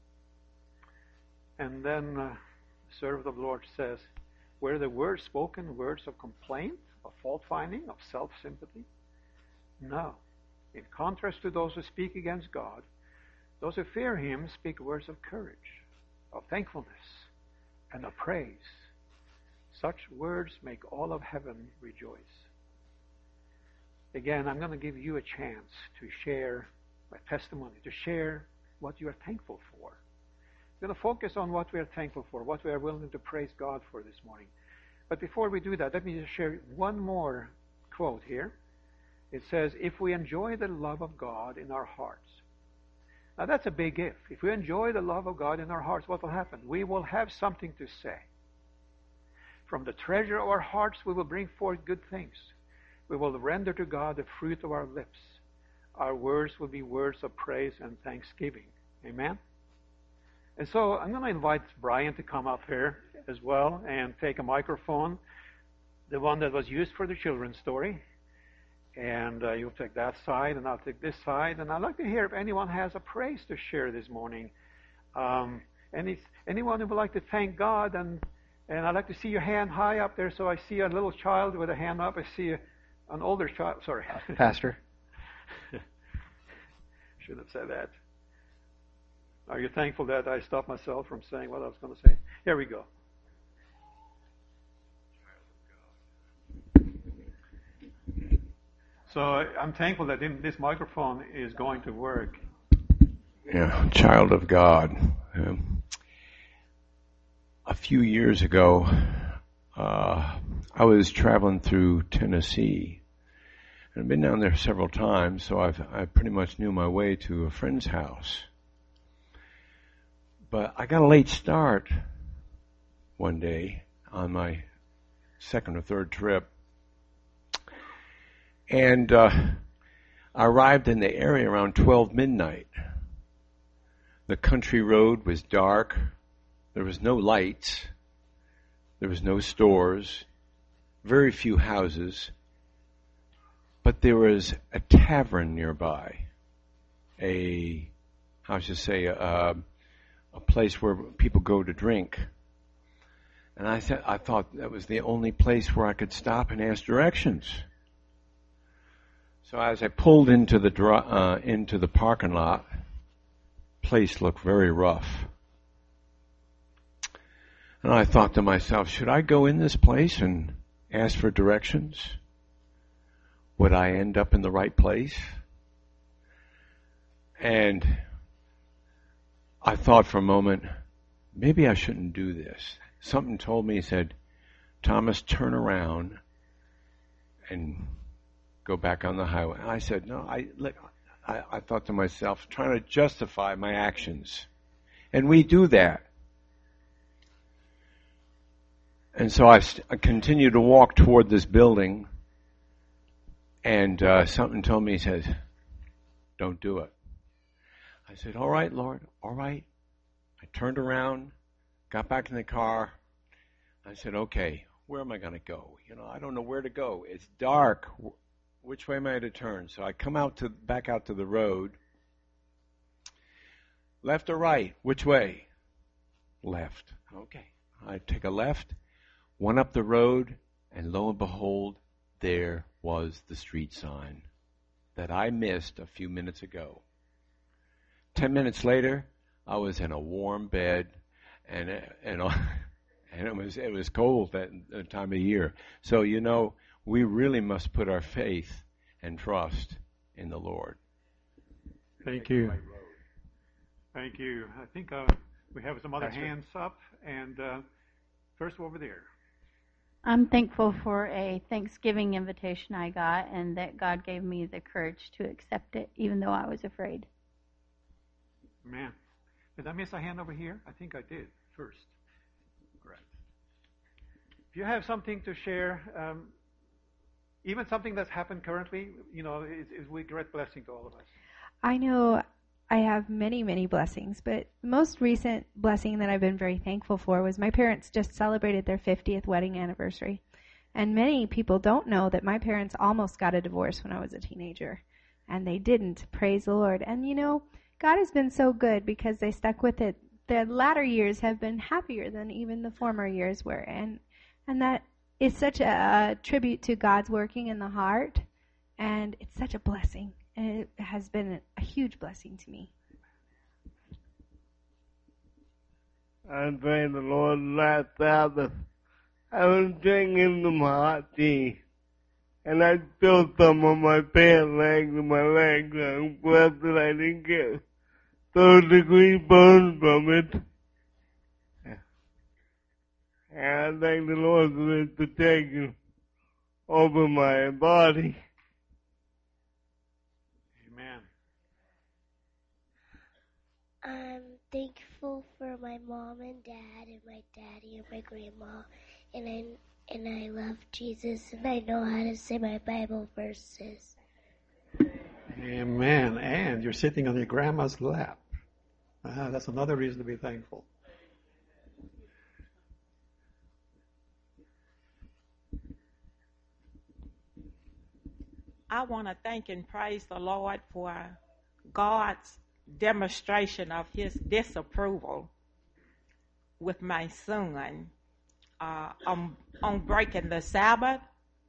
And then uh, the servant of the Lord says, were the words spoken words of complaint, of fault-finding, of self-sympathy? No. In contrast to those who speak against God, those who fear him speak words of courage, of thankfulness, and of praise. Such words make all of heaven rejoice. Again, I'm going to give you a chance to share my testimony, to share what you are thankful for. I'm going to focus on what we are thankful for, what we are willing to praise God for this morning. But before we do that, let me just share one more quote here. It says, if we enjoy the love of God in our hearts. Now that's a big if. If we enjoy the love of God in our hearts, what will happen? We will have something to say. From the treasure of our hearts, we will bring forth good things. We will render to God the fruit of our lips. Our words will be words of praise and thanksgiving. Amen? And so I'm going to invite Brian to come up here as well and take a microphone, the one that was used for the children's story. And uh, you'll take that side, and I'll take this side. And I'd like to hear if anyone has a praise to share this morning. Um, any, anyone who would like to thank God, and and I'd like to see your hand high up there, so I see a little child with a hand up. I see a, an older child. Sorry, uh, Pastor. Should have said that. Are you thankful that I stopped myself from saying what I was going to say? Here we go. So I'm thankful that this microphone is going to work. Yeah, child of God. Um, a few years ago, uh, I was traveling through Tennessee. And I've been down there several times, so I've, I pretty much knew my way to a friend's house. But I got a late start one day on my second or third trip. And uh, I arrived in the area around twelve midnight. The country road was dark. There was no lights. There was no stores. Very few houses. But there was a tavern nearby. A, how should I say, a, a place where people go to drink. And I said, I thought that was the only place where I could stop and ask directions. So as I pulled into the uh, into the parking lot, place looked very rough. And I thought to myself, should I go in this place and ask for directions? Would I end up in the right place? And I thought for a moment, maybe I shouldn't do this. Something told me, said, Thomas, turn around and go back on the highway. And I said, no, I, I, I thought to myself, trying to justify my actions. And we do that. And so I, st- I continued to walk toward this building, and uh, something told me, he said, don't do it. I said, all right, Lord, all right. I turned around, got back in the car. I said, okay, where am I going to go? You know, I don't know where to go. It's dark. Which way am I to turn? So I come out to back out to the road. Left or right? Which way? Left. Okay. I take a left, went up the road, and lo and behold, there was the street sign that I missed a few minutes ago. Ten minutes later, I was in a warm bed, and and and it was it was cold that, that time of year. So you know, we really must put our faith and trust in the Lord. Thank you. Thank you. I think uh, we have some other That's hands right. up, and uh, first over there. I'm thankful for a Thanksgiving invitation I got, and that God gave me the courage to accept it, even though I was afraid. Man, did I miss a hand over here? I think I did first. Correct. If you have something to share, um, even something that's happened currently, you know, is, is a great blessing to all of us. I know I have many, many blessings, but the most recent blessing that I've been very thankful for was my parents just celebrated their fiftieth wedding anniversary. And many people don't know that my parents almost got a divorce when I was a teenager. And they didn't, praise the Lord. And you know, God has been so good because they stuck with it. The latter years have been happier than even the former years were. And and that is such a, a tribute to God's working in the heart. And it's such a blessing. And it has been a, a huge blessing to me. I thank the Lord last Sabbath. I was drinking some hot tea. And I spilled some on my pant legs and my legs. I'm glad that I didn't get third degree burns from it. And I thank the Lord for His protection over my body. Amen. I'm thankful for my mom and dad and my daddy and my grandma, and I and I love Jesus, and I know how to say my Bible verses. Amen. And you're sitting on your grandma's lap. Ah, that's another reason to be thankful. I want to thank and praise the Lord for God's demonstration of his disapproval with my son uh, on, on breaking the Sabbath.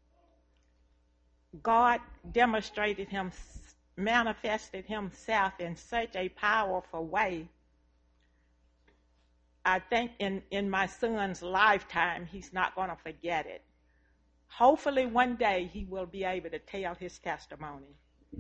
God demonstrated him, manifested himself in such a powerful way. I think in, in my son's lifetime, he's not going to forget it. Hopefully one day he will be able to tell his testimony.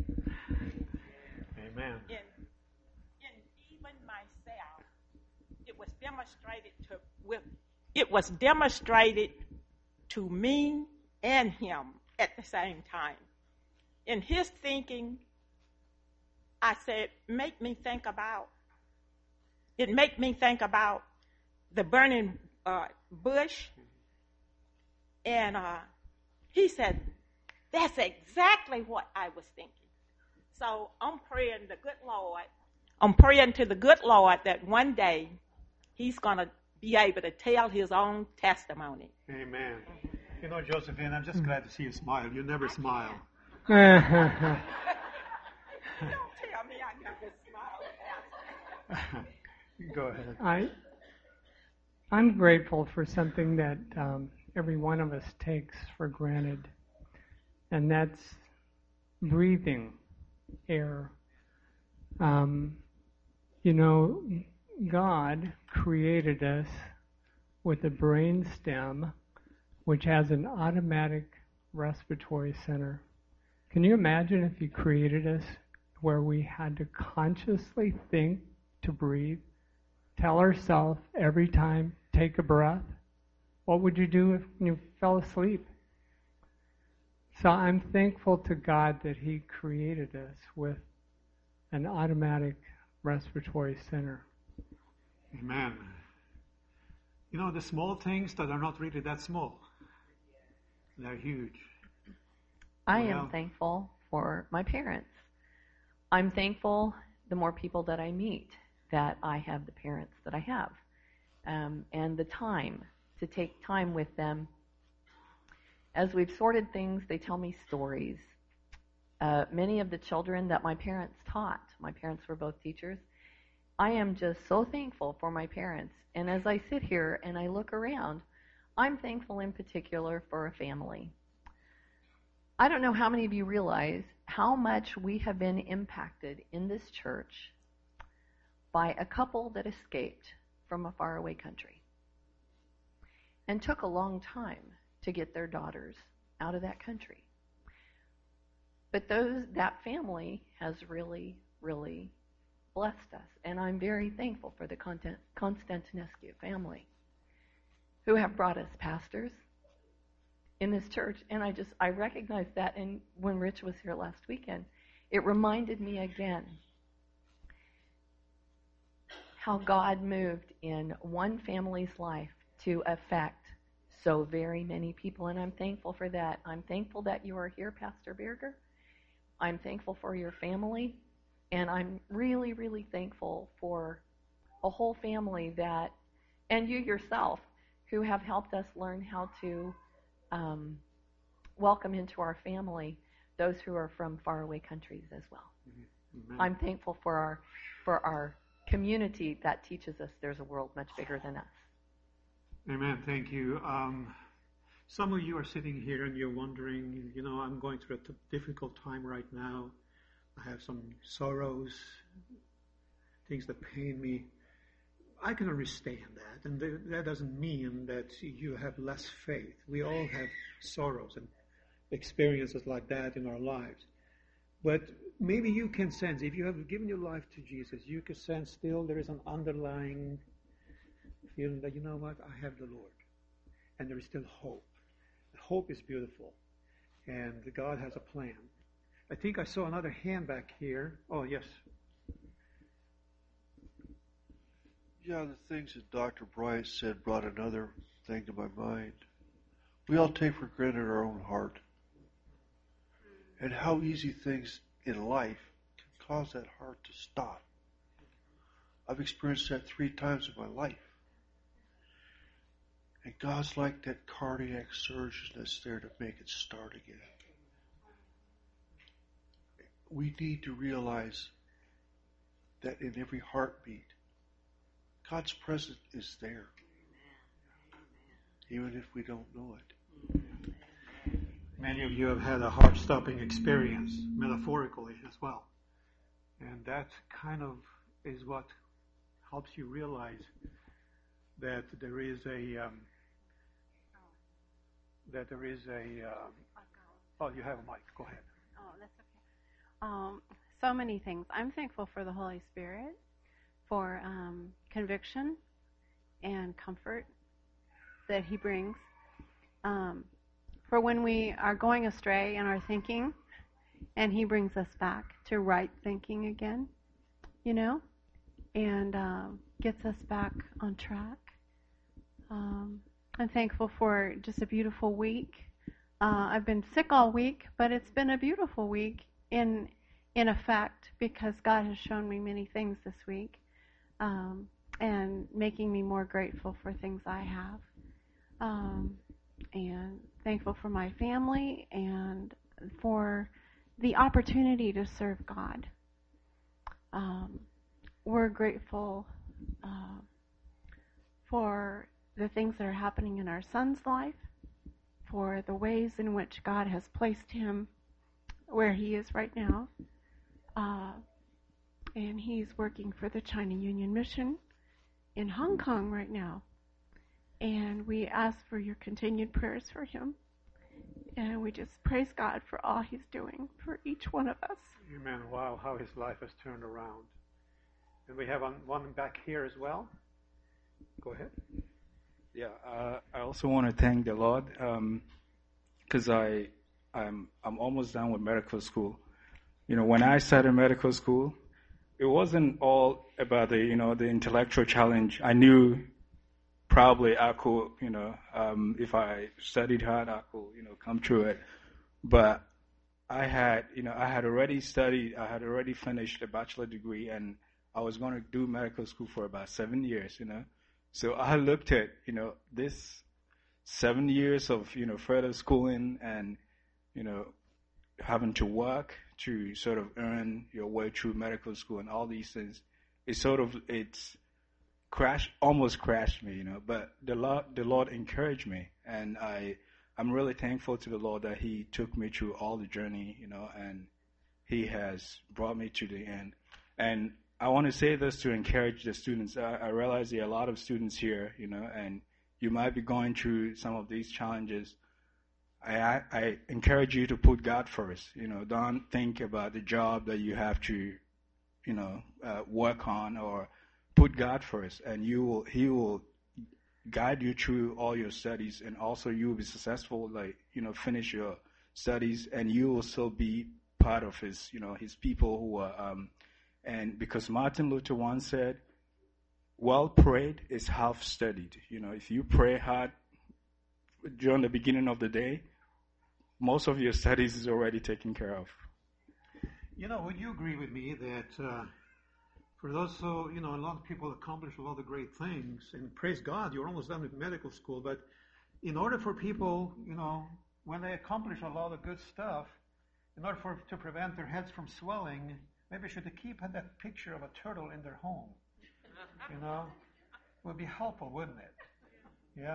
Amen. In, in even myself, it was demonstrated to with it was demonstrated to me and him at the same time. In his thinking, I said, make me think about, it made me think about the burning uh, bush. And uh, he said, that's exactly what I was thinking. So I'm praying the good Lord, I'm praying to the good Lord that one day he's going to be able to tell his own testimony. Amen. You know, Josephine, I'm just glad to see you smile. You never smile. Don't tell me I never smile. Go ahead. I, I'm grateful for something that um, every one of us takes for granted, and that's breathing air. Um, you know, God created us with a brain stem which has an automatic respiratory center. Can you imagine if He created us where we had to consciously think to breathe, tell ourselves every time, take a breath? What would you do if you fell asleep? So I'm thankful to God that He created us with an automatic respiratory center. Amen. You know, the small things that are not really that small, they're huge. I Well, am thankful for my parents. I'm thankful the more people that I meet that I have the parents that I have, um, and the time to take time with them. As we've sorted things, they tell me stories. Uh, many of the children that my parents taught, my parents were both teachers, I am just so thankful for my parents. And as I sit here and I look around, I'm thankful in particular for a family. I don't know how many of you realize how much we have been impacted in this church by a couple that escaped from a faraway country and took a long time to get their daughters out of that country. But those that family has really, really blessed us, and I'm very thankful for the Constantinescu family who have brought us pastors in this church. And I just, I recognize that, and when Rich was here last weekend, it reminded me again how God moved in one family's life to affect so very many people, and I'm thankful for that. I'm thankful that you are here, Pastor Berger. I'm thankful for your family, and I'm really, really thankful for a whole family that, and you yourself, who have helped us learn how to um, welcome into our family those who are from faraway countries as well. Mm-hmm. I'm thankful for our for our community that teaches us there's a world much bigger than us. Amen. Thank you. Um, some of you are sitting here and you're wondering, you know, I'm going through a t- difficult time right now. I have some sorrows, things that pain me. I can understand that, and th- that doesn't mean that you have less faith. We all have sorrows and experiences like that in our lives. But maybe you can sense, if you have given your life to Jesus, you can sense still there is an underlying feeling that, you know what, I have the Lord. And there is still hope. Hope is beautiful. And God has a plan. I think I saw another hand back here. Oh, yes. Yeah, the things that Doctor Bryant said brought another thing to my mind. We all take for granted our own heart. And how easy things in life can cause that heart to stop. I've experienced that three times in my life. And God's like that cardiac surgeon that's there to make it start again. We need to realize that in every heartbeat, God's presence is there, even if we don't know it. Many of you have had a heart-stopping experience, metaphorically as well. And that kind of is what helps you realize that there is a, um, that there is a, um, oh, you have a mic, go ahead. Oh, that's okay. Um, so many things. I'm thankful for the Holy Spirit, for um, conviction and comfort that He brings. Um, for when we are going astray in our thinking, and He brings us back to right thinking again, you know, and um, gets us back on track. Um, I'm thankful for just a beautiful week. Uh, I've been sick all week, but it's been a beautiful week in in effect because God has shown me many things this week, um, and making me more grateful for things I have. Um, and thankful for my family and for the opportunity to serve God. Um, we're grateful uh, for the things that are happening in our son's life, for the ways in which God has placed him where he is right now. Uh, and he's working for the China Union Mission in Hong Kong right now. And we ask for your continued prayers for him. And we just praise God for all He's doing for each one of us. Amen. Wow, how his life has turned around. And we have one back here as well. Go ahead. Yeah, uh, I also want to thank the Lord because um, I, I'm I'm almost done with medical school. You know, when I started medical school, it wasn't all about the you know the intellectual challenge. I knew probably I could, you know, um, if I studied hard, I could, you know, come through it. But I had, you know, I had already studied, I had already finished a bachelor degree, and I was going to do medical school for about seven years, you know. So I looked at, you know, this seven years of, you know, further schooling and, you know, having to work to sort of earn your way through medical school and all these things. It's sort of, it's, Crash almost crashed me, you know, but the Lord, the Lord encouraged me, and I, I'm really thankful to the Lord that He took me through all the journey, you know, and He has brought me to the end. And I want to say this to encourage the students. I, I realize there are a lot of students here, you know, and you might be going through some of these challenges. I, I, I encourage you to put God first, you know, don't think about the job that you have to, you know, uh, work on, or put God first, and you will, He will guide you through all your studies, and also you will be successful, like, you know, finish your studies, and you will still be part of His, you know, His people who are, um, and because Martin Luther once said, well prayed is half studied. You know, if you pray hard during the beginning of the day, most of your studies is already taken care of. You know, would you agree with me that, uh, for those who, you know, a lot of people accomplish a lot of great things, and praise God, you're almost done with medical school, but in order for people, you know, when they accomplish a lot of good stuff, in order for to prevent their heads from swelling, maybe should they keep that picture of a turtle in their home? You know? It would be helpful, wouldn't it? Yeah?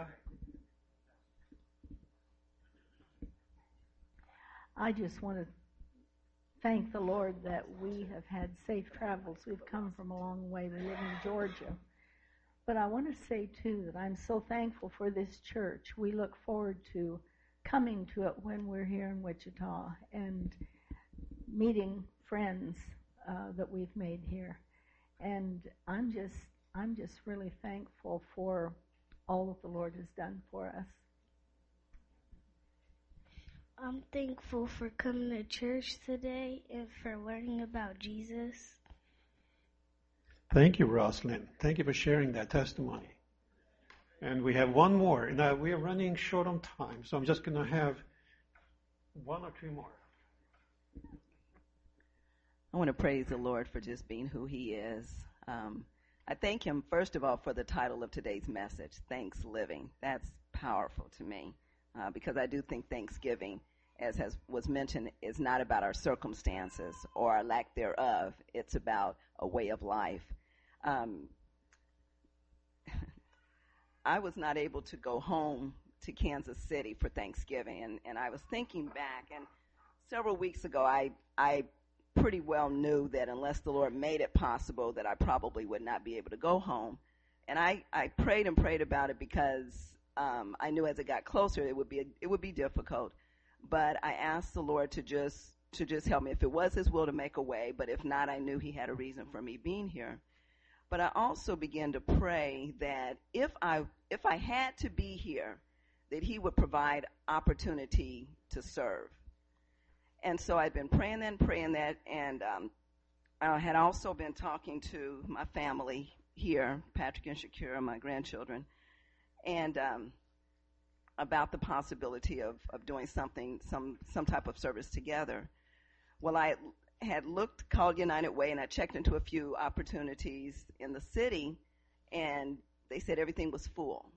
I just want to thank the Lord that we have had safe travels. We've come from a long way. We live in Georgia. But I want to say, too, that I'm so thankful for this church. We look forward to coming to it when we're here in Wichita and meeting friends uh, that we've made here. And I'm just, I'm just really thankful for all that the Lord has done for us. I'm thankful for coming to church today and for learning about Jesus. Thank you, Rosalind. Thank you for sharing that testimony. And we have one more. Now, we are running short on time, so I'm just going to have one or two more. I want to praise the Lord for just being who He is. Um, I thank Him, first of all, for the title of today's message, Thanks Living. That's powerful to me uh, because I do think Thanksgiving as has, was mentioned, is not about our circumstances or our lack thereof. It's about a way of life. Um, I was not able to go home to Kansas City for Thanksgiving, and, and I was thinking back, and several weeks ago I, I pretty well knew that unless the Lord made it possible that I probably would not be able to go home. And I, I prayed and prayed about it because um, I knew as it got closer it would be a, it would be difficult. But I asked the Lord to just to just help me. If it was His will, to make a way, but if not, I knew He had a reason for me being here. But I also began to pray that if I if I had to be here, that He would provide opportunity to serve. And so I'd been praying that and praying that, and um, I had also been talking to my family here, Patrick and Shakira, my grandchildren, and um, about the possibility of, of doing something, some some type of service together. Well, I had looked, called United Way, and I checked into a few opportunities in the city, and they said everything was full.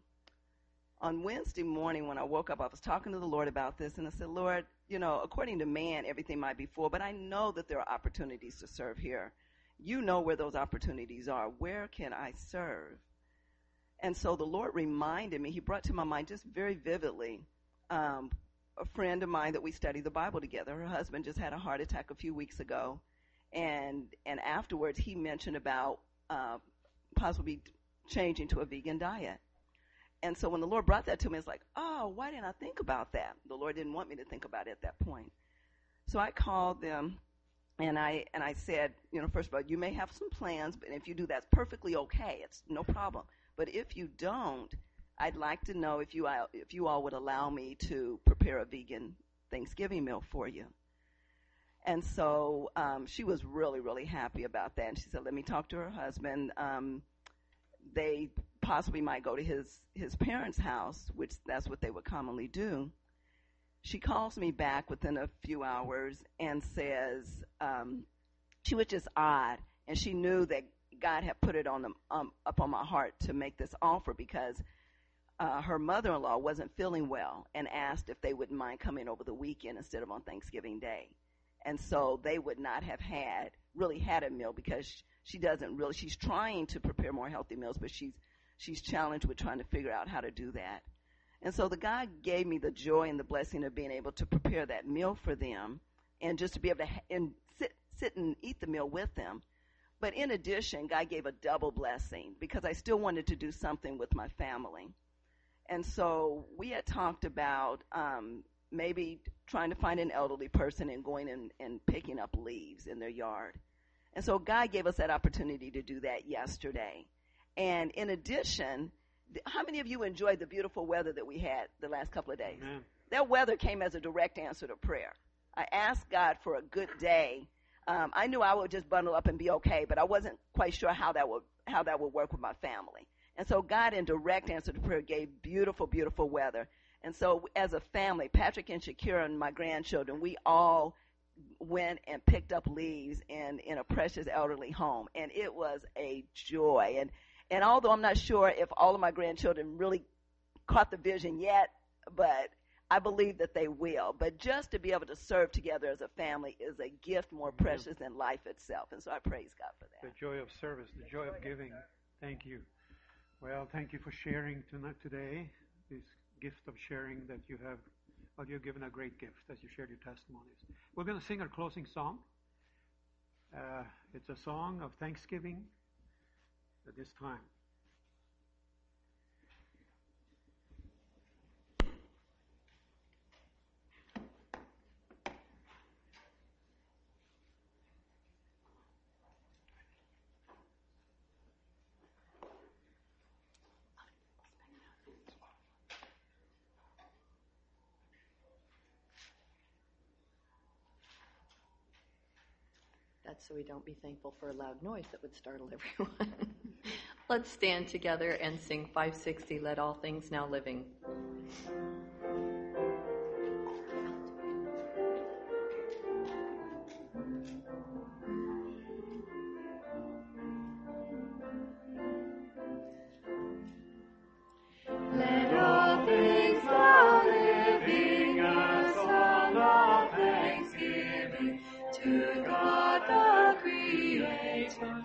On Wednesday morning when I woke up, I was talking to the Lord about this, and I said, Lord, you know, according to man, everything might be full, but I know that there are opportunities to serve here. You know where those opportunities are. Where can I serve? And so the Lord reminded me, He brought to my mind just very vividly um, a friend of mine that we study the Bible together. Her husband just had a heart attack a few weeks ago, and and afterwards he mentioned about uh, possibly changing to a vegan diet. And so when the Lord brought that to me, it's like, oh, why didn't I think about that? The Lord didn't want me to think about it at that point. So I called them, and I and I said, you know, first of all, you may have some plans, but if you do, that's perfectly okay. It's no problem. But if you don't, I'd like to know if you if you all would allow me to prepare a vegan Thanksgiving meal for you. And so um, she was really, really happy about that. And she said, let me talk to her husband. Um, they possibly might go to his, his parents' house, which that's what they would commonly do. She calls me back within a few hours and says um, she was just odd, and she knew that God had put it on the, um, up on my heart to make this offer because uh, her mother-in-law wasn't feeling well and asked if they wouldn't mind coming over the weekend instead of on Thanksgiving Day. And so they would not have had, really had a meal because she doesn't really, she's trying to prepare more healthy meals, but she's she's challenged with trying to figure out how to do that. And so the God gave me the joy and the blessing of being able to prepare that meal for them and just to be able to ha- and sit, sit and eat the meal with them. But in addition, God gave a double blessing because I still wanted to do something with my family. And so we had talked about um, maybe trying to find an elderly person and going in and picking up leaves in their yard. And so God gave us that opportunity to do that yesterday. And in addition, how many of you enjoyed the beautiful weather that we had the last couple of days? Amen. That weather came as a direct answer to prayer. I asked God for a good day. Um, I knew I would just bundle up and be okay, but I wasn't quite sure how that would how that would work with my family. And so God, in direct answer to prayer, gave beautiful, beautiful weather. And so as a family, Patrick and Shakira and my grandchildren, we all went and picked up leaves in, in a precious elderly home. And it was a joy. And, and although I'm not sure if all of my grandchildren really caught the vision yet, but I believe that they will. But just to be able to serve together as a family is a gift more precious than life itself. And so I praise God for that. The joy of service, the joy of giving. Thank you. Well, thank you for sharing tonight, today, this gift of sharing that you have. Well, you've given a great gift as you shared your testimonies. We're going to sing our closing song. Uh, it's a song of thanksgiving at this time. That's so we don't be thankful for a loud noise that would startle everyone. Let's stand together and sing five sixty, Let All Things Now Living. Let all things now living, a song of Creator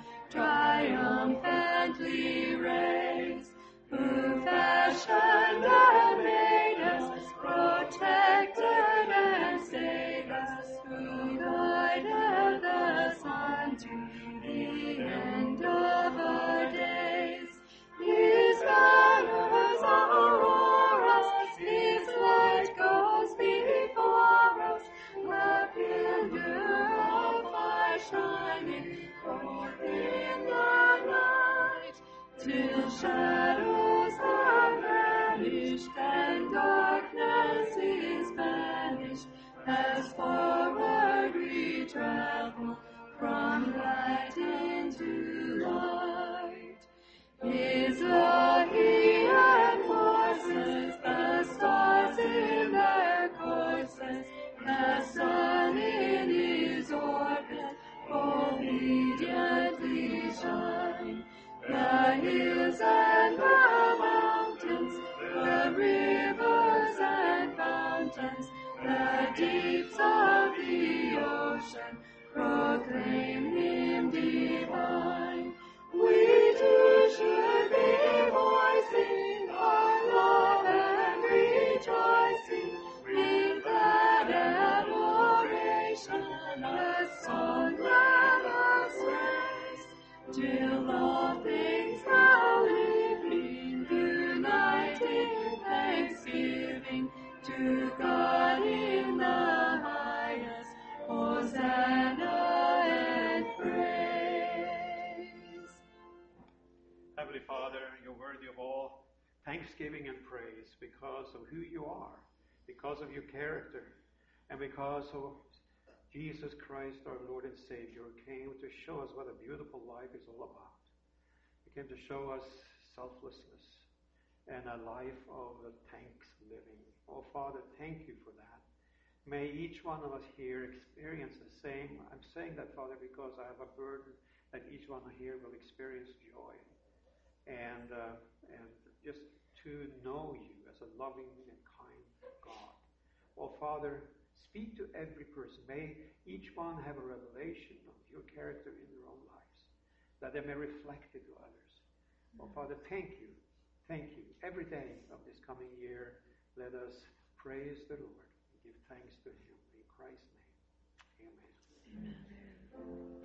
triumphantly reigns, who fashioned and made us, protected and saved us, who guided the sun to the end of our days. His banners aurora us, His light goes before us, the pillar of fire shining forth in the night, till shadows are vanished and darkness is banished, as forward we travel from light into light. His law He enforces, the stars in their courses, the sun in His orbit obediently shine. The hills and the mountains, the rivers and fountains, the deeps of the ocean proclaim Him divine. We too should be voicing our love and rejoicing with glad adoration. A song let us raise, till all things now living unite in thanksgiving to God in the highest. Hosanna and praise. Heavenly Father, you're worthy of all thanksgiving and praise because of who you are, because of your character, and because of Jesus Christ, our Lord and Savior, came to show us what a beautiful life is all about. He came to show us selflessness and a life of thanks living. Oh, Father, thank you for that. May each one of us here experience the same. I'm saying that, Father, because I have a burden that each one here will experience joy and uh, and just to know you as a loving and kind God. Oh, Father, speak to every person. May each one have a revelation of your character in their own lives, that they may reflect it to others. Oh, Father, thank you. Thank you. Every day of this coming year, let us praise the Lord and give thanks to Him. In Christ's name, amen. Amen.